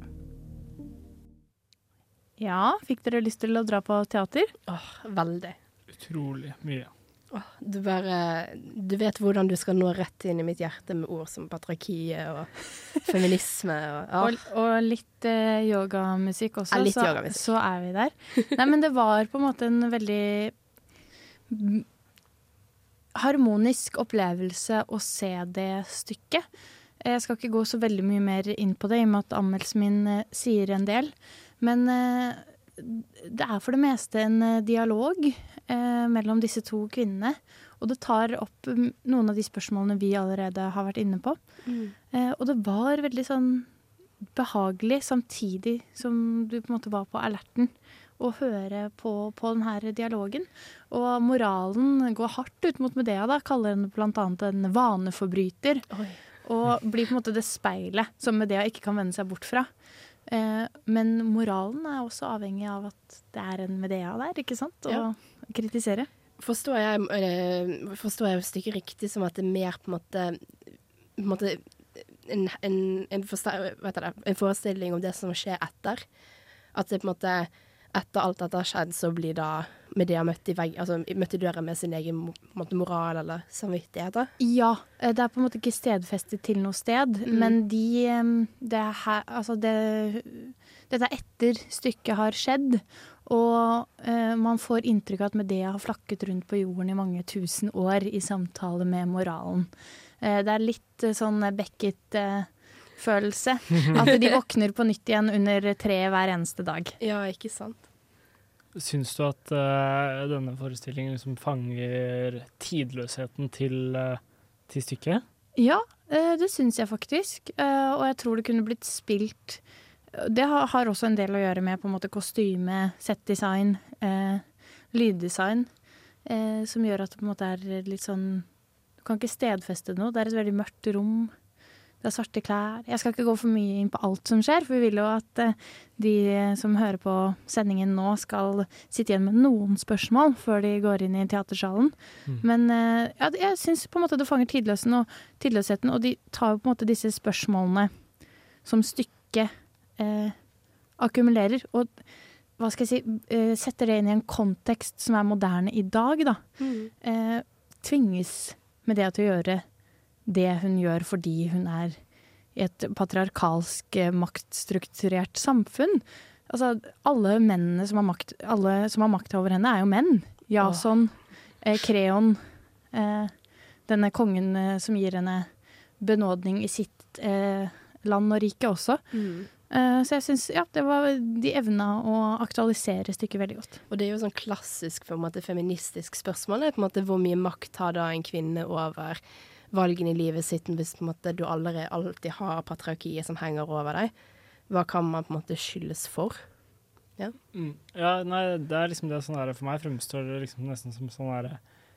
Ja, fikk dere lyst til å dra på teater? Åh, veldig. Utrolig mye. Åh, du bare, du vet hvordan du skal nå rett inn i mitt hjerte med ord som patriarki og feminisme. Og, ja. og, og litt eh, yogamusikk også, ja, litt så, yogamusikk. så er vi der. Nei, men det var på en måte en veldig harmonisk opplevelse å se det stykket. Jeg skal ikke gå så veldig mye mer inn på det, i og med at anmeldelsen min eh, sier en del. Men eh, det er for det meste en eh, dialog eh, mellom disse to kvinnene. Og det tar opp um, noen av de spørsmålene vi allerede har vært inne på. Mm. Eh, og det var veldig sånn behagelig, samtidig som du på en måte var på alerten, å høre på, på denne dialogen. Og moralen går hardt ut mot Medea, da, kaller henne blant annet en vaneforbryter. Oi. Og blir på en måte det speilet som Medea ikke kan vende seg bort fra. Eh, men moralen er også avhengig av at det er en Medea der, ikke sant? Å ja. Kritisere. Forstår jeg, øh, forstår jeg stykket riktig som at det er mer på en måte, på en, måte en, en, en, forstå- vet jeg det, en forestilling om det som skjer etter? At det på en måte etter alt dette har skjedd, så blir da Medea møtt i, vegg, altså, møtt i døra med sin egen måte, moral eller samvittighet? Ja, det er på en måte ikke stedfestet til noe sted, mm. men de, det er her, altså det, dette er etter stykket har skjedd, og eh, man får inntrykk av at Medea har flakket rundt på jorden i mange tusen år i samtale med moralen. Eh, det er litt sånn Beckett eh, følelse, at de våkner på nytt igjen under treet hver eneste dag. Ja, ikke sant. Syns du at uh, denne forestillingen liksom fanger tidløsheten til, uh, til stykket? Ja, uh, det syns jeg faktisk, uh, og jeg tror det kunne blitt spilt. Det har, har også en del å gjøre med på en måte kostyme, settdesign, uh, lyddesign, uh, som gjør at det på en måte er litt sånn, du kan ikke stedfeste noe, det er et veldig mørkt rom. Det er svarte klær. Jeg skal ikke gå for mye inn på alt som skjer, for vi vil jo at uh, de som hører på sendingen nå skal sitte igjen med noen spørsmål før de går inn i teatersalen. Mm. Men uh, ja, jeg synes på en måte det fanger tidløsheten og, tidløsheten, og de tar jo på en måte disse spørsmålene som stykket uh, akkumulerer, og hva skal jeg si, uh, setter det inn i en kontekst som er moderne i dag, da. Mm. Uh, tvinges med det til å gjøre det hun gjør fordi hun er i et patriarkalsk, maktstrukturert samfunn. Altså, alle mennene som har makt, alle som har makt over henne er jo menn. Jason, oh. eh, Kreon, eh, denne kongen eh, som gir henne benådning i sitt eh, land og rike også. Mm. Eh, så jeg synes, ja, det var, de evna å aktualisere stykket veldig godt. Og det er jo sånn klassisk, på en måte, feministisk spørsmål, det er på en måte hvor mye makt har da en kvinne over valgen i livet sitt, hvis på en måte, du allerede alltid har patriarkiet som henger over deg. Hva kan man på en måte skyldes for? Ja. Mm. Ja, nei, det er liksom det sånn der, for meg fremstår det liksom nesten som sånn der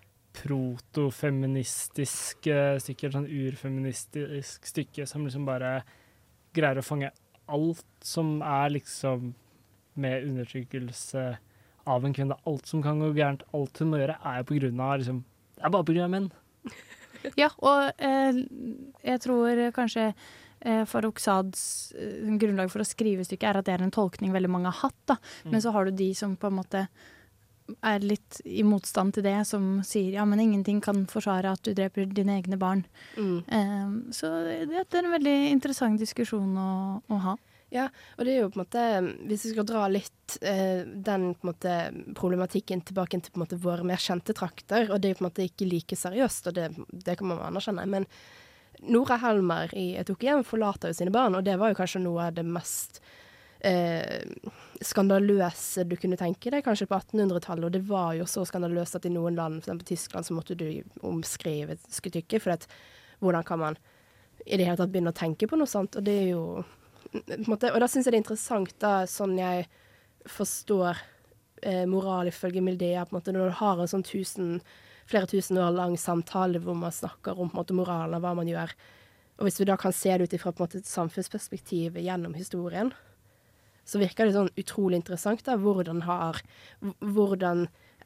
protofeministisk uh, stykke, sånn urfeministisk stykke som liksom bare greier å fange alt som er liksom med undertrykkelse av en kvinne. Alt som kan gå gærent, alt hun må gjøre er på grunn av liksom, det er bare på grunn av menn. Ja, og eh, jeg tror kanskje eh, Farouk Saads eh, grunnlag for å skrive stykket er at det er en tolkning veldig mange har hatt, da. Mm. Men så har du de som på en måte er litt i motstand til det, som sier ja, men ingenting kan forsvare at du dreper dine egne barn. Mm. Eh, så det, det er en veldig interessant diskusjon å, å ha. Ja, og det er jo på en måte, hvis vi skal dra litt eh, den på en måte, problematikken tilbake til på en måte, våre mer kjente trakter, og det er på en måte ikke like seriøst, og det, det kan man anerkjenne, men Nora Helmer i Et tok hjem forlater jo sine barn, og det var jo kanskje noe av det mest eh, skandaløse du kunne tenke deg, kanskje på attenhundretallet, og det var jo så skandaløst at i noen land, for eksempel Tyskland, så måtte du omskrive et stykke, for at, hvordan kan man i det hele tatt begynne å tenke på noe sånt, og det er jo måte, og da synes jeg det er interessant da, sånn jeg forstår eh, moral ifølge Mildea, på en måte, når du har en sånn tusen, flere tusen år lang samtale hvor man snakker om på en måte, moralen av hva man gjør, og hvis vi da kan se det ut ifra på en måte, et samfunnsperspektiv gjennom historien, så virker det sånn utrolig interessant da, hvordan har, hvordan,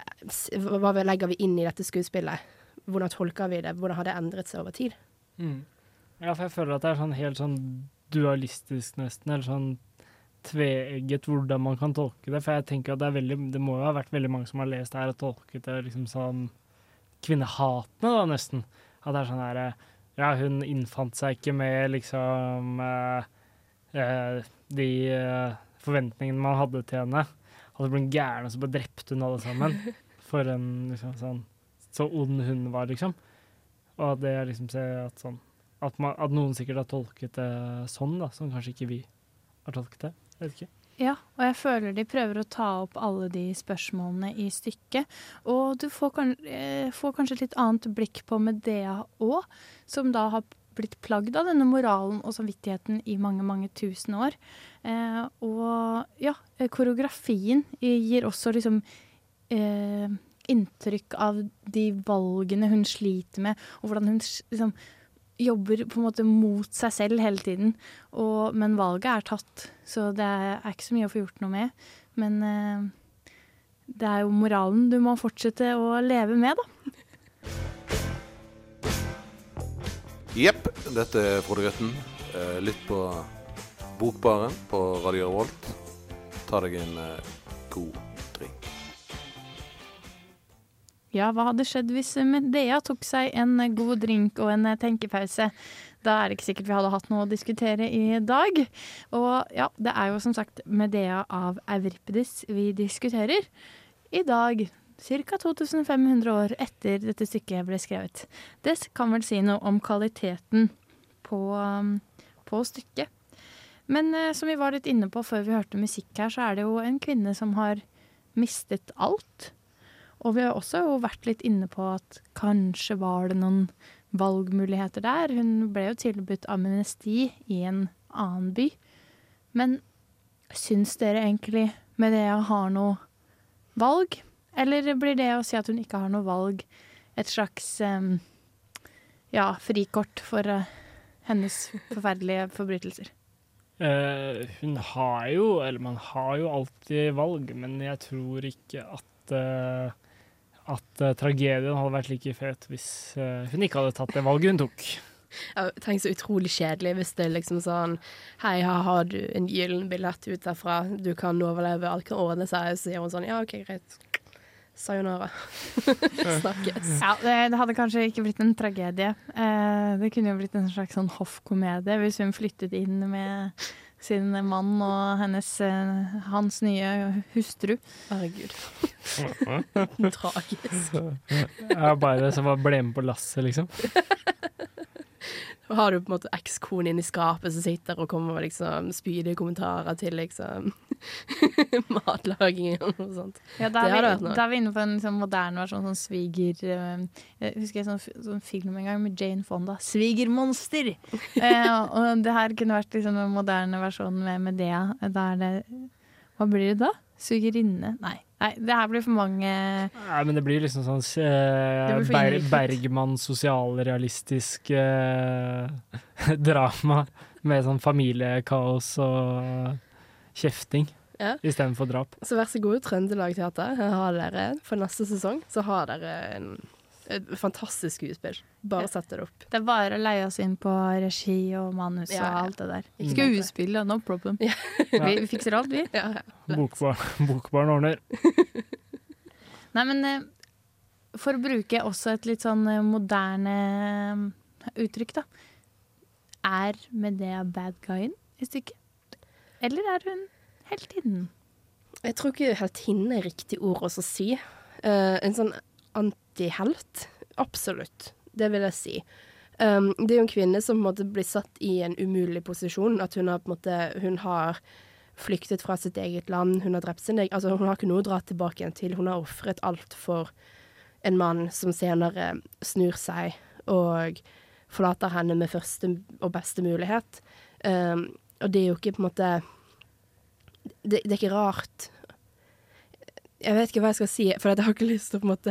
hva legger vi inn i dette skuespillet, hvordan tolker vi det, hvordan har det endret seg over tid? Mm. Ja, for jeg føler at det er sånn helt sånn dualistisk nesten, eller sånn tveegget hvordan man kan tolke det, for jeg tenker at det er veldig, det må jo ha vært veldig mange som har lest det her og tolket det liksom sånn kvinnehatende da nesten, at det er sånn her, ja hun innfant seg ikke med liksom eh, eh, de eh, forventningene man hadde til henne, at det ble en gæren og så bare drepte hun alle sammen, for en liksom sånn, så ond hun var liksom, og det er liksom se at sånn At, man, at noen sikkert har tolket det sånn, da, som kanskje ikke vi har tolket det. Jeg vet ikke. Ja, og jeg føler de prøver å ta opp alle de spørsmålene i stykket. Og du får, kan, eh, får kanskje et litt annet blikk på Medea også, som da har blitt plagd av denne moralen og samvittigheten i mange, mange tusen år. Eh, og ja, koreografien gir også liksom eh, inntrykk av de valgene hun sliter med, og hvordan hun liksom jobber på en måte mot seg selv hele tiden, og, men valget er tatt, så det er ikke så mye å få gjort noe med. Men eh, det er jo moralen du må fortsette å leve med, da. Jepp, dette er Frode Grøtten. Eh, lytt på Bokbaren på Radio Revolt. Ta deg en eh, god drink. Ja, hva hadde skjedd hvis Medea tok seg en god drink og en tenkepause? Da er det ikke sikkert vi hadde hatt noe å diskutere i dag. Og ja, det er jo som sagt Medea av Euripides vi diskuterer i dag, ca. to tusen fem hundre år etter dette stykket ble skrevet. Det kan vel si noe om kvaliteten på, på stykket. Men eh, som vi var litt inne på før vi hørte musikk her, så er det jo en kvinne som har mistet alt. Og vi har også jo vært litt inne på at kanskje var det noen valgmuligheter der. Hun ble jo tilbudt amnesti i en annen by. Men syns dere egentlig Medea har noe valg? Eller blir det å si at hun ikke har noe valg et slags um, ja, frikort for uh, hennes forferdelige forbrytelser? Uh, hun har jo, eller man har jo alltid valg, men jeg tror ikke at uh, at uh, tragedien hadde vært like fet hvis uh, hun ikke hadde tatt det valget hun tok. Jeg tenker så utrolig kjedelig hvis det er liksom sånn, hei, her har du en gyllen billett ut derfra, du kan overleve, alt kan ordne seg, så sier hun sånn, ja, ok, greit. Sayonara. Snakkes. Ja, det, det hadde kanskje ikke blitt en tragedie. Eh, det kunne jo blitt en slags sånn hoffkomedie hvis hun flyttet inn med sin mann og hennes, eh, hans nye hustru. Herregud. Tragisk. Ja, bare som var ble med på lasset, liksom. Har du på en måte ekskonen inn i skapet som sitter og kommer med liksom spydige kommentarer til liksom matlaging og noe sånt. Ja, da er, vi, da er vi inne på en liksom, moderne versjon, sånn sviger... Uh, jeg husker en sånn, sånn film en gang med Jane Fonda. Svigermonster! uh, og det her kunne vært liksom, en moderne versjon med Medea. Da er det... Hva blir det da? Sugerinne. Nei. Nei, det her blir for mange. Nei, men det blir liksom sånn eh, Ber Bergman sosialrealistisk eh, drama med sånn familiekaos og kjefting ja. I stedet for drap. Så vær så god, Trøndelag Teater. Her har dere for neste sesong, så har dere en, et fantastisk skuespill. Bare sett det opp. Det er bare å leie oss inn på regi og manus ja, ja. Og alt det der. Mm. Skuespill, no problem. Ja. vi, vi fikser alt, vi. Ja, ja. Bokbar, bokbarn ordner. Nei, men for å bruke også et litt sånn moderne uttrykk, da. Er Medea bad guyen I stykket? Eller er hun heltinnen? Jeg tror ikke heltinnen er riktig ord å si. Uh, en sånn antihelt. Absolutt. Det vil jeg si. Um, det er jo en kvinne som på en måte blir satt I en umulig posisjon. At hun har, på en måte, hun har flyktet fra sitt eget land. Hun har drept sin egen. Altså, hun har ikke noe å dra tilbake igjen til. Hun har offret alt for en mann som senere snur seg og forlater henne med første og beste mulighet. Um, og det er jo ikke på en måte Det, det er ikke rart. Jeg vet ikke hva jeg skal si, for jeg har ikke lyst til å på en måte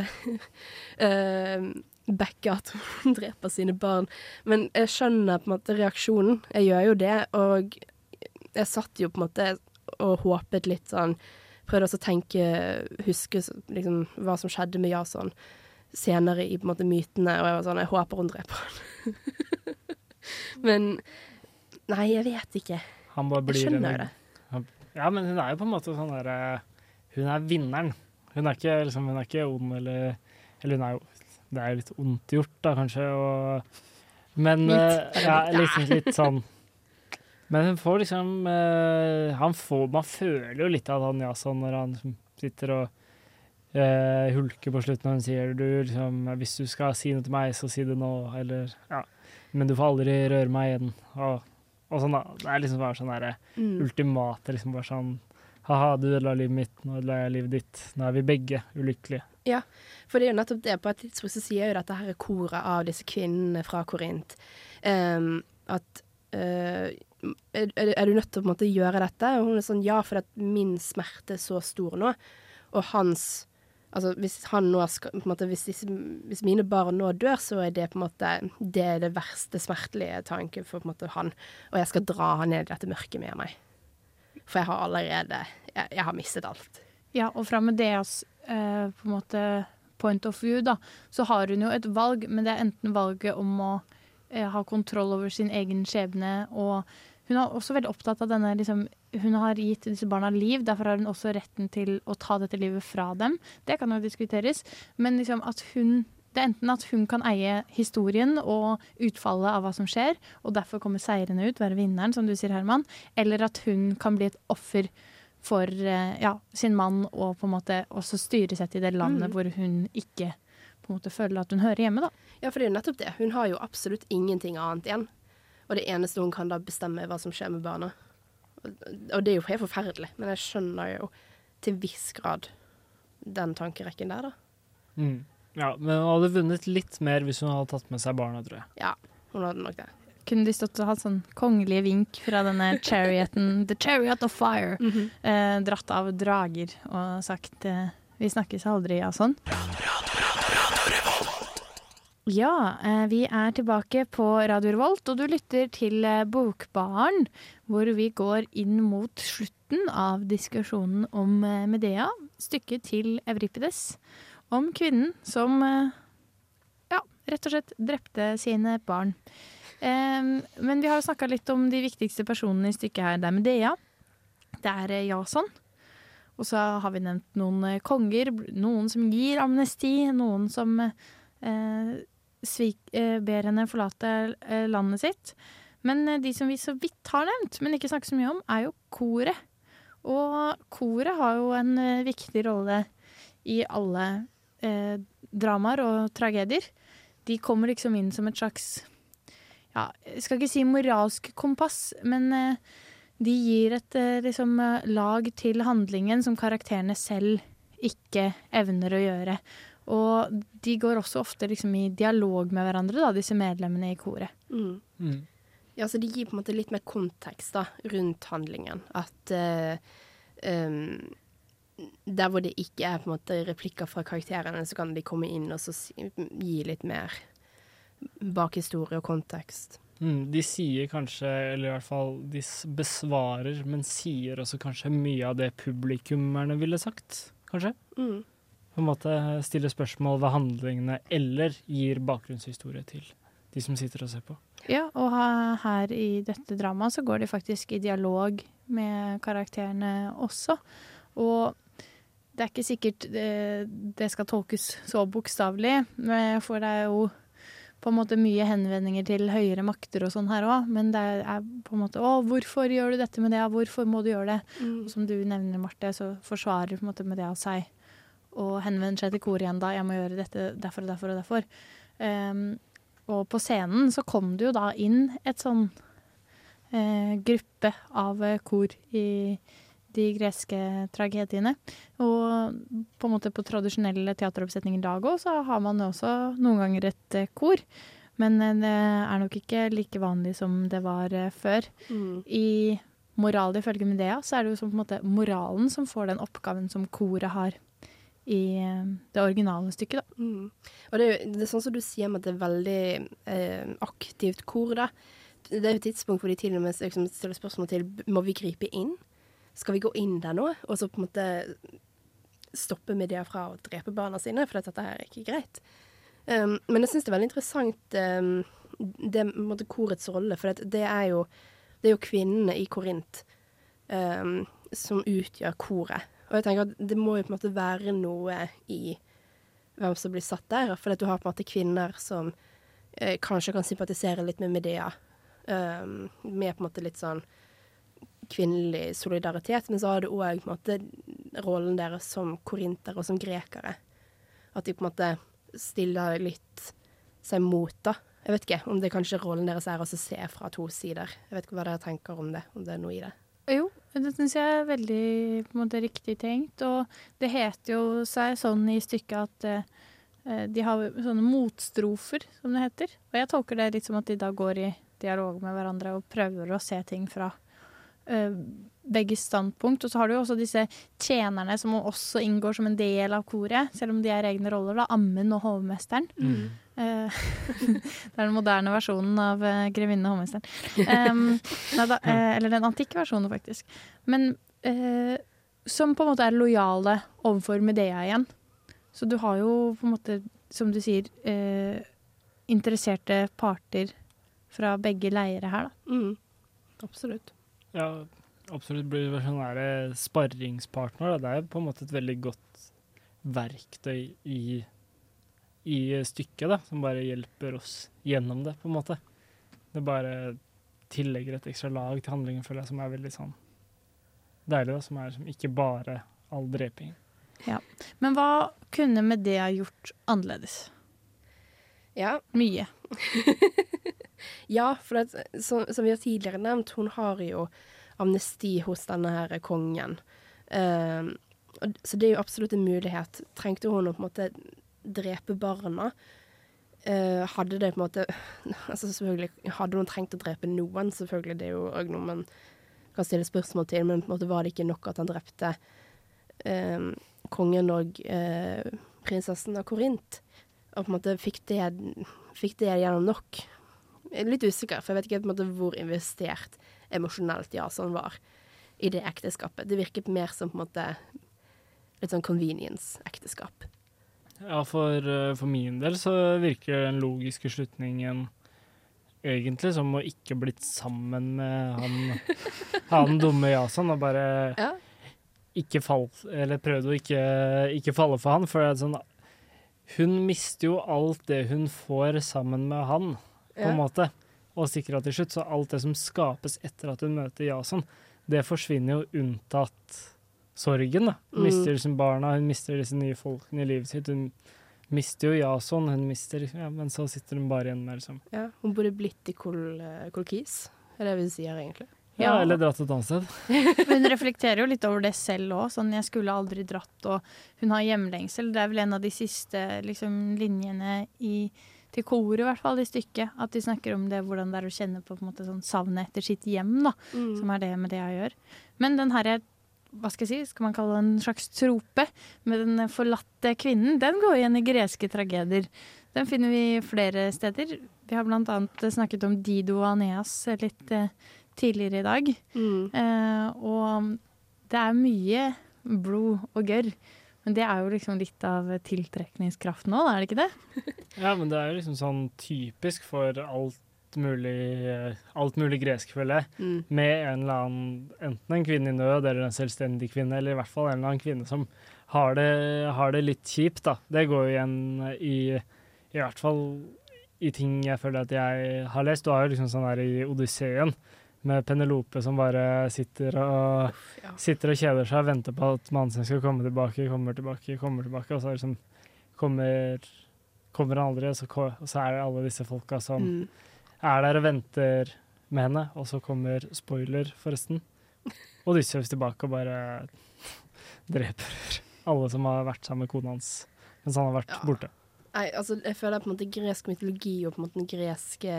uh, backe at hun dreper sine barn. Men jeg skjønner på en måte reaksjonen. Jeg gjør jo det, og jeg satt jo på en måte og håpet litt sånn, prøvde også å tenke, huske liksom, hva som skjedde med Jason senere I på en måte mytene, og jeg var sånn, jeg håper hun dreper han. Men, nei, jeg vet ikke. Han bare blir jeg skjønner en, det. Han, ja, men hun er jo på en måte sånn der, hun er vinneren. Hun er ikke, liksom, hun er ikke ond, eller, eller hun er jo, det er jo litt ondt gjort da, kanskje, og, men, litt. ja, liksom litt sånn, men hun får liksom, uh, han får, man føler jo litt av han, ja, sånn når han sitter og uh, hulker på slutten, og hun sier, du, liksom, hvis du skal si noe til meg, så si det nå, eller, ja, men du får aldri røre meg igjen, og Og sånn da, det er liksom bare sånn der mm. ultimate, liksom bare sånn, haha, du ødela livet mitt, nå ødela jeg livet ditt, nå er vi begge ulykkelige. Ja, for det er jo nettopp det, på et tidspunkt så sier jo dette her koret av disse kvinnene fra Korint, um, at uh, er, er du nødt til å på en måte gjøre dette? Og hun er sånn, ja, for at min smerte er så stor nå, og hans, altså hvis han nå skal, på en måte, hvis, disse, hvis mine barn nå dør, så er det på en måte, det er det verste smertelige tanken for på en måte han, og jeg skal dra han ned I dette mørket med meg. For jeg har allerede, jeg, jeg har mistet alt. Ja, og fra Medeas eh, på en måte point of view da, så har hun jo et valg, men det er enten valget om å eh, ha kontroll over sin egen skjebne, og hun er også veldig opptatt av denne, liksom, hun har gitt disse barna liv, derfor har hun også retten til å ta dette livet fra dem. Det kan jo diskuteres, men liksom at hun, det er enten at hun kan eie historien og utfallet av hva som skjer, og derfor kommer seirene ut, være vinneren, som du sier, Herman, eller at hun kan bli et offer for ja, sin mann, og på en måte også styresett I det landet mm. hvor hun ikke på en måte føler at hun hører hjemme da. Ja, for det er jo nettopp det. Hun har jo absolutt ingenting annet igjen. Og det eneste hun kan da bestemme hva som skjer med barna. Og det er jo helt forferdelig, men jeg skjønner jo til viss grad den tankerekken der da. Mm. Ja, men hun hadde vunnet litt mer hvis hun hadde tatt med seg barna, tror jeg. Ja, hun hadde nok det. Kunne de stått og hatt sånn kongelige vink fra denne charioten, The Chariot of Fire, mm-hmm. eh, dratt av drager og sagt, eh, vi snakkes aldri, ja, sånn. Ja, eh, vi er tilbake på Radio Revolt, og du lytter til eh, Bokbaren, hvor vi går inn mot slutten av diskusjonen om eh, Medea, stykket til Euripides, om kvinnen som, eh, ja, rett og slett drepte sine barn. Um, men vi har jo snakket litt om de viktigste personene I stykket her. Det er Medea, det er Jason, og så har vi nevnt noen konger, noen som gir amnesti, noen som uh, svik, uh, ber henne forlate uh, landet sitt. Men uh, de som vi så vidt har nevnt, men ikke snakker så mye om, er jo koret. Og koret har jo en uh, viktig rolle I alle uh, dramaer og tragedier. De kommer liksom inn som et slags... Ja, jeg skal ikke si moralsk kompass, men eh, de gir et eh, liksom, lag til handlingen som karakterene selv ikke evner å gjøre. Og de går også ofte liksom, I dialog med hverandre, da, disse medlemmene I koret. Mm. Mm. Ja, så de gir på en måte litt mer kontekst da, rundt handlingen. At uh, um, der hvor det ikke er på en måte replikker fra karakterene, så kan de komme inn og så si, gi litt mer bakhistorie og kontekst. Mm, de sier kanskje, eller i hvert fall de besvarer, men sier også kanskje mye av det publikummerne ville sagt, kanskje? Mm. På en måte stiller spørsmål ved handlingene, eller gir bakgrunnshistorie til de som sitter og ser på. Ja, og her i dette dramaet så går de faktisk i dialog med karakterene også, og det er ikke sikkert det, det skal tolkes så bokstavelig, for det er jo på en måte mye henvendinger til høyere makter og sånn her også, men det er på en måte, å, hvorfor gjør du dette med det, hvorfor må du gjøre det? Mm. Og som du nevner, Marte, så forsvarer på en måte med det av seg, og henvender seg til kor igjen da, jeg må gjøre dette derfor og derfor og derfor. Um, og på scenen så kom det jo da inn et sånn uh, gruppe av kor i de greske tragediene. Og på en måte på tradisjonelle teateroppsetninger i dag også, så har man også noen ganger et eh, kor. Men eh, det er nok ikke like vanlig som det var eh, før. Mm. I Moral ifølge Medea, så er det jo som på en måte moralen som får den oppgaven som koret har i eh, det originale stykket. Da. Mm. Og det er, jo, det er sånn som du sier med at det er veldig eh, aktivt kor da. Det er jo et tidspunkt hvor de til og med liksom, stiller spørsmål til, må vi gripe inn? Skal vi gå inn der nå, og så på en måte stoppe Medea fra å drepe barna sine, for dette her er ikke greit. Um, men jeg synes det er veldig interessant um, det måtte korets rolle, for det er jo, det er jo kvinnene i Korint um, som utgjør koret. Og jeg tenker at det må jo på en måte være noe i hvem som blir satt der, for at du har på en måte kvinner som uh, kanskje kan sympatisere litt med Medea, um, med på en måte litt sånn kvinnelig solidaritet, men så har det også på en måte rollen deres som korinter og som grekere. At de på en måte stiller litt seg mot da. Jeg vet ikke om det kanskje rollen deres er å se fra to sider. Jeg vet ikke hva dere tenker om det, om det er noe i det. Jo, det synes jeg er veldig på en måte riktig tenkt, og det heter jo seg sånn i stykket at uh, de har sånne motstrofer, som det heter. Og jeg tolker det litt som at de da går i dialog med hverandre og prøver å se ting fra Uh, begge standpunkt, og så har du jo også disse tjenerne som også inngår som en del av koret, selv om de er egne roller, da, Ammen og hovmesteren. Mm. Uh, det er den moderne versjonen av uh, grevinnen og hovmesteren. Um, da, uh, eller den antikke versjonen, faktisk. Men uh, som på en måte er lojale overfor Medea igjen. Så du har jo på en måte, som du sier, uh, interesserte parter fra begge leire her, da. Mm. Absolutt. Ja, absolutt blir det sånn her sparringspartner. Da. Det er på en måte et veldig godt verktøy i, i stykket, da, som bare hjelper oss gjennom det, på en måte. Det bare tillegger et ekstra lag til handlingen, føler jeg, som er veldig sånn deilig, da, som er som ikke bare all dreping. Ja, men hva kunne Medea gjort annerledes? Ja. Mye. Ja, for det, som, som vi har tidligere nevnt, hun har jo amnesti hos denne her kongen. Um, og, så det er jo absolutt en mulighet. Trengte hun å på en måte drepe barna? Uh, hadde det på en måte, altså selvfølgelig, hadde hun trengt å drepe noen, selvfølgelig, det er jo også noe man kan stille spørsmål til, men på en måte var det ikke nok at han drepte um, kongen og uh, prinsessen av Korint, og på en måte fikk det, fikk det gjennom nok. Jeg er litt usikker, for jeg vet ikke på en måte hvor investert emosjonelt Jason var i det ekteskapet. Det virket mer som på en måte litt sånn convenience-ekteskap. Ja, for, for min del så virker den logiske slutningen egentlig som å ikke blitt sammen med han, han dumme Jason, og bare ja. ikke fall, eller prøvde å ikke, ikke falle for han, for det er sånn, hun mister jo alt det hun får sammen med han, på en ja. måte, og sikkert til slutt, så alt det som skapes etter at hun møter Jason, det forsvinner jo unntatt sorgen, da. Hun mm. mister liksom barna, hun mister disse nye folkene i livet sitt, hun mister jo Jason, hun mister, ja, men så sitter hun bare igjen med liksom. Ja, hun burde blitt i Kol, Kolkis, er det vi sier egentlig. Ja, ja, eller dratt et annet sted. Hun reflekterer jo litt over det selv også, sånn jeg skulle aldri dratt, og hun har hjemlengsel. Det er vel en av de siste liksom, linjene i, til koret i hvert fall, i stykket, at de snakker om det, hvordan det er å kjenne på, på en måte sånn savnet etter sitt hjem, da, mm. som er det med det jeg gjør. Men den her, hva skal jeg si, skal man kalle det en slags trope, med den forlatte kvinnen, den går igjen i greske tragedier. Den finner vi flere steder. Vi har blant annet snakket om Dido og Aeneas litt eh, tidligere i dag. Mm. Eh, og det er mye blod og gørr. Men det er jo liksom litt av tiltrekningskraften nå, er det ikke det? Ja, men det er jo liksom sånn typisk for alt mulig, alt mulig gresk, føler jeg. Mm. Med en eller annen, enten en kvinne i nød, eller en selvstendig kvinne, eller i hvert fall en eller annen kvinne som har det, har det litt kjipt, da. Det går jo igjen i, i hvert fall i ting jeg føler at jeg har lest. Du har jo liksom sånn her i Odysseen, med Penelope som bare sitter og, Uff, ja. sitter og kjeder seg og venter på at mannen sin skal komme tilbake, kommer tilbake, kommer tilbake, og så liksom kommer, kommer han aldri, og så, og så er det alle disse folka som mm. er der og venter med henne, og så kommer spoiler, forresten. Odysseus tilbake og bare dreper alle som har vært sammen med kona hans, mens han har vært ja. borte. Nei, altså, jeg føler på en måte gresk mytologi og på en måte den greske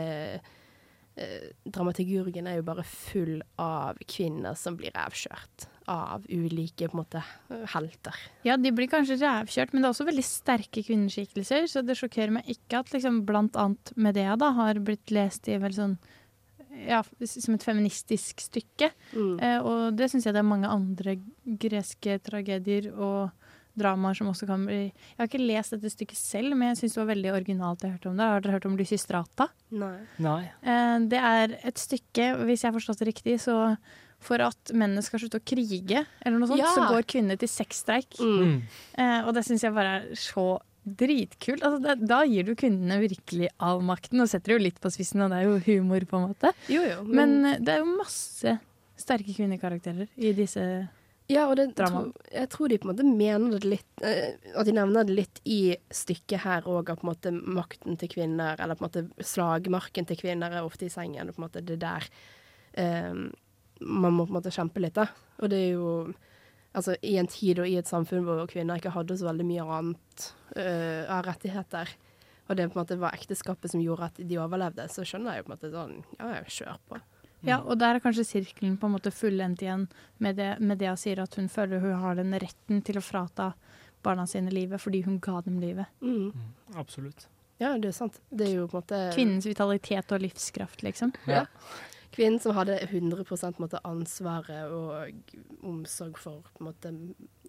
Eh, dramaturgien er jo bare full av kvinner som blir rævkjørt av ulike på en måte helter. Ja, de blir kanskje rævkjørt, men det er også veldig sterke kvinneskikkelser, så det sjokkerer meg ikke at liksom blant annet Medea da har blitt lest i vel sånn ja, som et feministisk stykke. Mm. Eh, og det synes jeg det er mange andre greske tragedier og dramaer som også kan bli... Jeg har ikke lest dette stykket selv, men jeg synes det var veldig originalt jeg hørte om det. Har dere hørt om Lysistrata? Nei. Nei. Eh, det er et stykke, hvis jeg har forstått det riktig, så for at mennene skal slutte å krige, eller noe sånt, ja. så går kvinner til sexstreik. Mm. Eh, og det synes jeg bare er så dritkult. Altså, det, da gir du kvinnene virkelig all makten, og setter jo litt på spissen, og det er jo humor på en måte. Jo, jo, men... men det er jo masse sterke kvinnekarakterer i disse... Ja, og det, tro, jeg tror de på en måte mener det litt, eh, at de nevner det litt i stykket her også, at på en måte makten til kvinner, eller på en måte slagmarken til kvinner er ofte i sengen, og på en måte det der eh, man må på en måte kjempe litt da. Og det er jo, altså i en tid og i et samfunn hvor kvinner ikke hadde så veldig mye annet eh, av rettigheter, og det på en måte var ekteskapet som gjorde at de overlevde, så skjønner jeg jo på en måte sånn, ja, jeg kjør på. Ja, og der er kanskje sirkelen på en måte fullendt igjen med det, med det hun sier at hun føler hun har den retten til å frata barna sine livet fordi hun ga dem livet. Mm. Mm, absolutt. Ja, det er sant. Det er jo på en måte... Kvinnens vitalitet og livskraft, liksom. Ja. Kvinnen som hadde hundre prosent på en måte ansvaret og omsorg for på en måte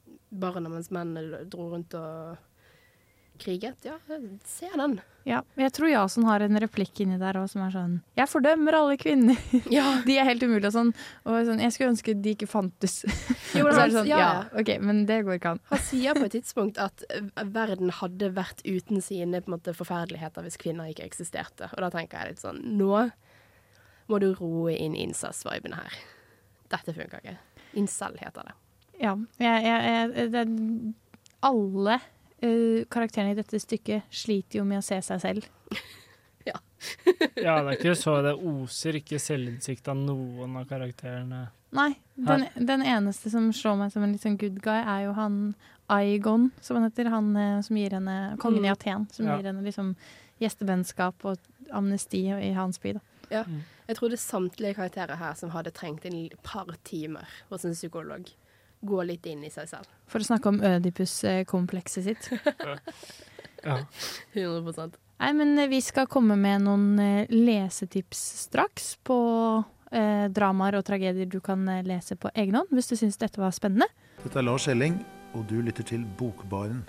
barna mens mennene dro rundt og kriget. Ja, se den. Ja, jeg tror Jason har en replikk inni der også, som er sånn, jeg fordømmer alle kvinner. Ja. De er helt umulig og sånn. Og sånn, jeg skulle ønske de ikke fantes. Jo, og så er det sånn, ja. ja, ok, men det går ikke an. Han sier på et tidspunkt at verden hadde vært uten sine på en måte forferdeligheter hvis kvinner ikke eksisterte. Og da tenker jeg litt sånn, nå må du roe inn incest-vibene her. Dette funker ikke. Incel heter det. Ja, jeg, jeg, jeg, det er alle Uh, karakterene i dette stykket sliter jo med å se seg selv. Ja. Ja, det er ikke så det oser ikke selvinnsikt av noen av karakterene. Nei, den, den eneste som slår meg som en litt sånn good guy er jo han Aigon, som han heter, han uh, som gir henne, kongen mm. i Aten, som ja. gir henne liksom gjestebennskap og amnesti i hans by da. Ja, mm. jeg tror det er samtlige karakterer her som hadde trengt en par timer hos en psykolog. Gå litt inn i seg selv. For å snakke om Ødipus-komplekset sitt. Ja. hundre prosent. Nei, men vi skal komme med noen lesetips straks på eh, dramaer og tragedier du kan lese på egen hånd, hvis du synes dette var spennende. Dette er Lars Elling, og du lytter til Bokbaren.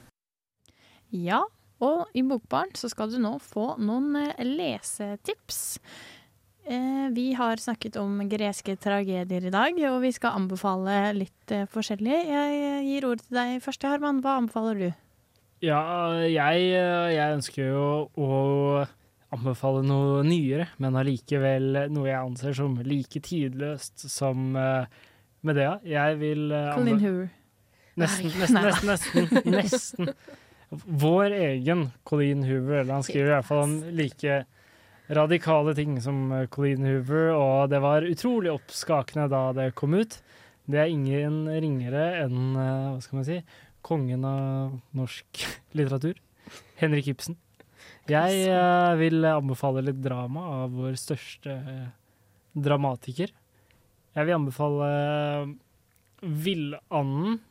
Ja, og i Bokbaren så skal du nå få noen lesetips. Eh, vi har snakket om greske tragedier i dag, og vi skal anbefale litt eh, forskjellig. Jeg gir ordet til deg først, Herman. Hva anbefaler du? Ja, jeg, jeg ønsker jo å anbefale noe nyere, men allikevel noe jeg anser som like tidløst som uh, Medea. Jeg vil uh, Colleen Hoover. Nesten, nesten, nesten, nesten, nesten. Vår egen Colleen Hoover, eller han skriver i hvert fall om like radikale ting som Colleen Hoover, og det var utrolig oppskakende da det kom ut. Det er ingen ringere enn, hva skal man si, kongen av norsk litteratur, Henrik Ibsen. Jeg uh, vil anbefale litt drama av vår største uh, dramatiker. Jeg vil anbefale uh, villanden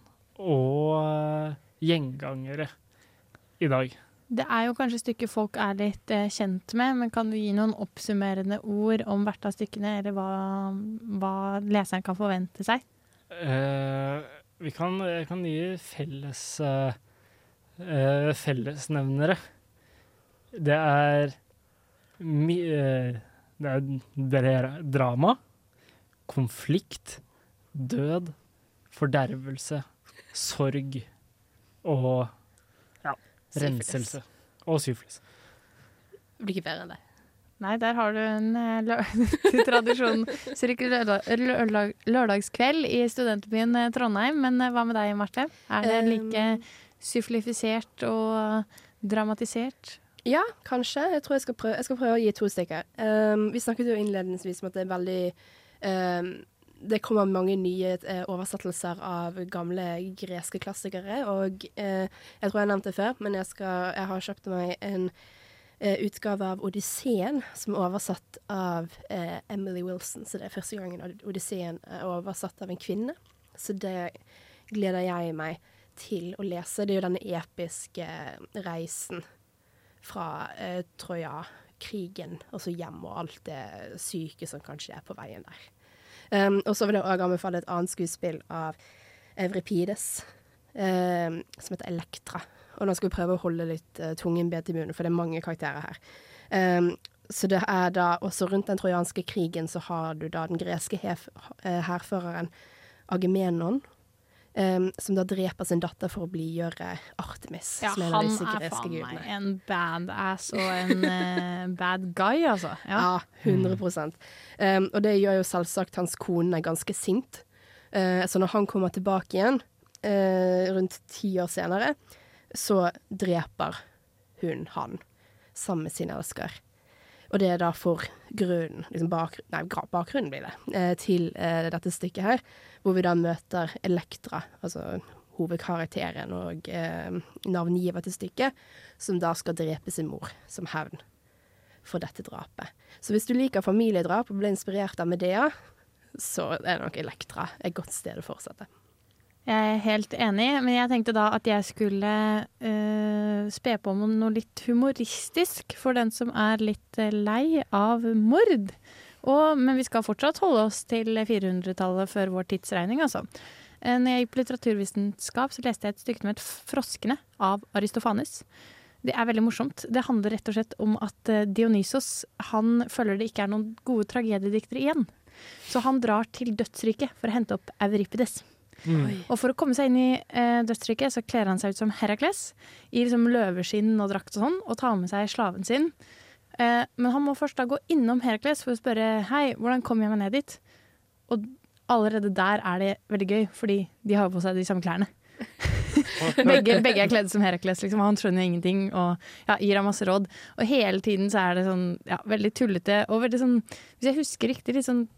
og gjengangere i dag. Det er jo kanskje stykker folk er litt eh, kjent med, men kan du gi noen oppsummerende ord om hvert av stykkene, eller hva, hva leseren kan forvente seg? Uh, vi kan, jeg kan gi felles, uh, uh, fellesnevnere. Det er, mi, uh, det er dra- drama, konflikt, død, fordervelse, sorg og ja, renselse. Og syfilis. Det blir ikke bedre enn det. Nei, der har du en eh, lø- tradisjon. Cirka lørdag, lørdag, lørdagskveld i studentbyen eh, Trondheim. Men eh, hva med deg, Marte? Er det like syfilifisert og dramatisert? Ja, kanskje. Jeg tror jeg skal prøve, jeg skal prøve å gi to stykker. Um, vi snakket jo innledningsvis om at det er veldig um, det kommer mange nye eh, oversettelser av gamle greske klassikere, og eh, jeg tror jeg nevnte det før, men jeg, skal, jeg har kjøpt meg en eh, utgave av Odysseen, som er oversatt av eh, Emily Wilson, så det er første gangen Odysseen er oversatt av en kvinne, så det gleder jeg meg til å lese. Det er jo denne episke reisen fra eh, Troja, krigen, og så hjem, og alt det syke som kanskje er på veien der. Um, og så vil jeg også anbefale et annet skuespill av Euripides, um, som heter Elektra. Og nå skal vi prøve å holde litt uh, tungen bedt i munnen, for det er mange karakterer her. Um, så det er da, også rundt den trojanske krigen, så har du da den greske hef, uh, herføreren Agamemnon, um, som da dreper sin datter for å bligjøre Artemis, Ja, som er en av han disse er greske faen gudene. meg en badass og en uh, bad guy, altså. Ja, Ja, hundre prosent. Um, og det gjør jo selvsagt hans kone ganske sint. Uh, så når han kommer tilbake igjen, uh, rundt ti år senere, så dreper hun han sammen med sin elsker. Og det er da for grunnen, liksom bak, nei, bakgrunnen blir det, uh, til uh, dette stykket her, hvor vi da møter Elektra, altså hovedkarakteren og uh, navngiver til stykket, som da skal drepe sin mor som hevn for dette drapet. Så hvis du liker familiedrap og ble inspirert av Medea, så er det nok Elektra et godt sted å fortsette. Jeg er helt enig, men jeg tenkte da at jeg skulle uh, spe på med noe litt humoristisk for den som er litt uh, lei av mord. Og, men vi skal fortsatt holde oss til firehundretallet før vår tidsregning, altså. Uh, når jeg gikk på litteraturvitenskap, så leste jeg et stykke som het Froskene av Aristofanes. Det er veldig morsomt. Det handler rett og slett om at Dionysos, han føler det ikke er noen gode tragediediktere igjen. Så han drar til dødsriket for å hente opp Euripides. Mm. Og for å komme seg inn i eh, dødsriket, så kler han seg ut som Herakles, i liksom løveskinn og drakt og sånn, og tar med seg slaven sin. Eh, men han må først da gå innom Herakles for å spørre, hei, hvordan kom jeg meg ned dit? Og allerede der er det veldig gøy, fordi de har på seg de samme klærne. begge, begge er kledd som Herakles, liksom. Han skjønner ingenting og ja, gir ham masse råd. Og hele tiden så er det sånn, ja, veldig tullete og veldig sånn, hvis jeg husker riktig, litt sånn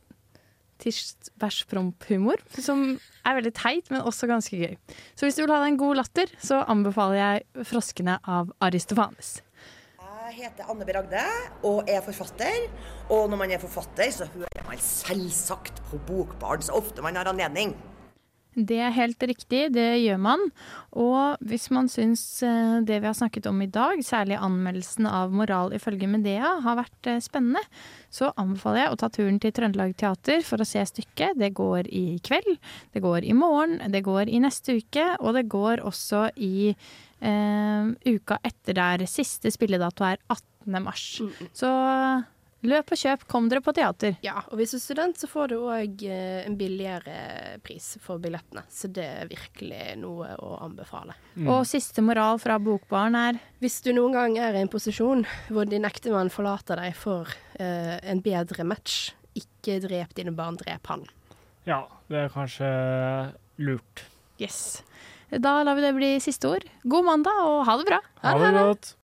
tirsdagspromp-humor, som er veldig teit, men også ganske gøy. Så hvis du vil ha deg en god latter, så anbefaler jeg Froskene av Aristofanes. Jeg heter Anne B. Ragde og er forfatter, og når man er forfatter så hører man selvsagt på Bokbaren så ofte man har anledning. Det er helt riktig, det gjør man. Og hvis man syns det vi har snakket om i dag, særlig anmeldelsen av Moral ifølge Medea, har vært spennende, så anbefaler jeg å ta turen til Trøndelag Teater for å se stykket. Det går i kveld, det går i morgen, det går i neste uke, og det går også i eh, uka etter der siste spilledato er attende mars. Mm. Så løp og kjøp, kom dere på teater. Ja, og hvis du er student så får du også en billigere pris for billettene, så det er virkelig noe å anbefale. Mm. Og siste moral fra Bokbaren er: hvis du noen gang er i en posisjon hvor din ektemann forlater deg for uh, en bedre match, ikke drep dine barn, drep han. Ja, det er kanskje lurt. Yes. Da lar vi det bli siste ord. God mandag, og ha det bra. Ha det godt.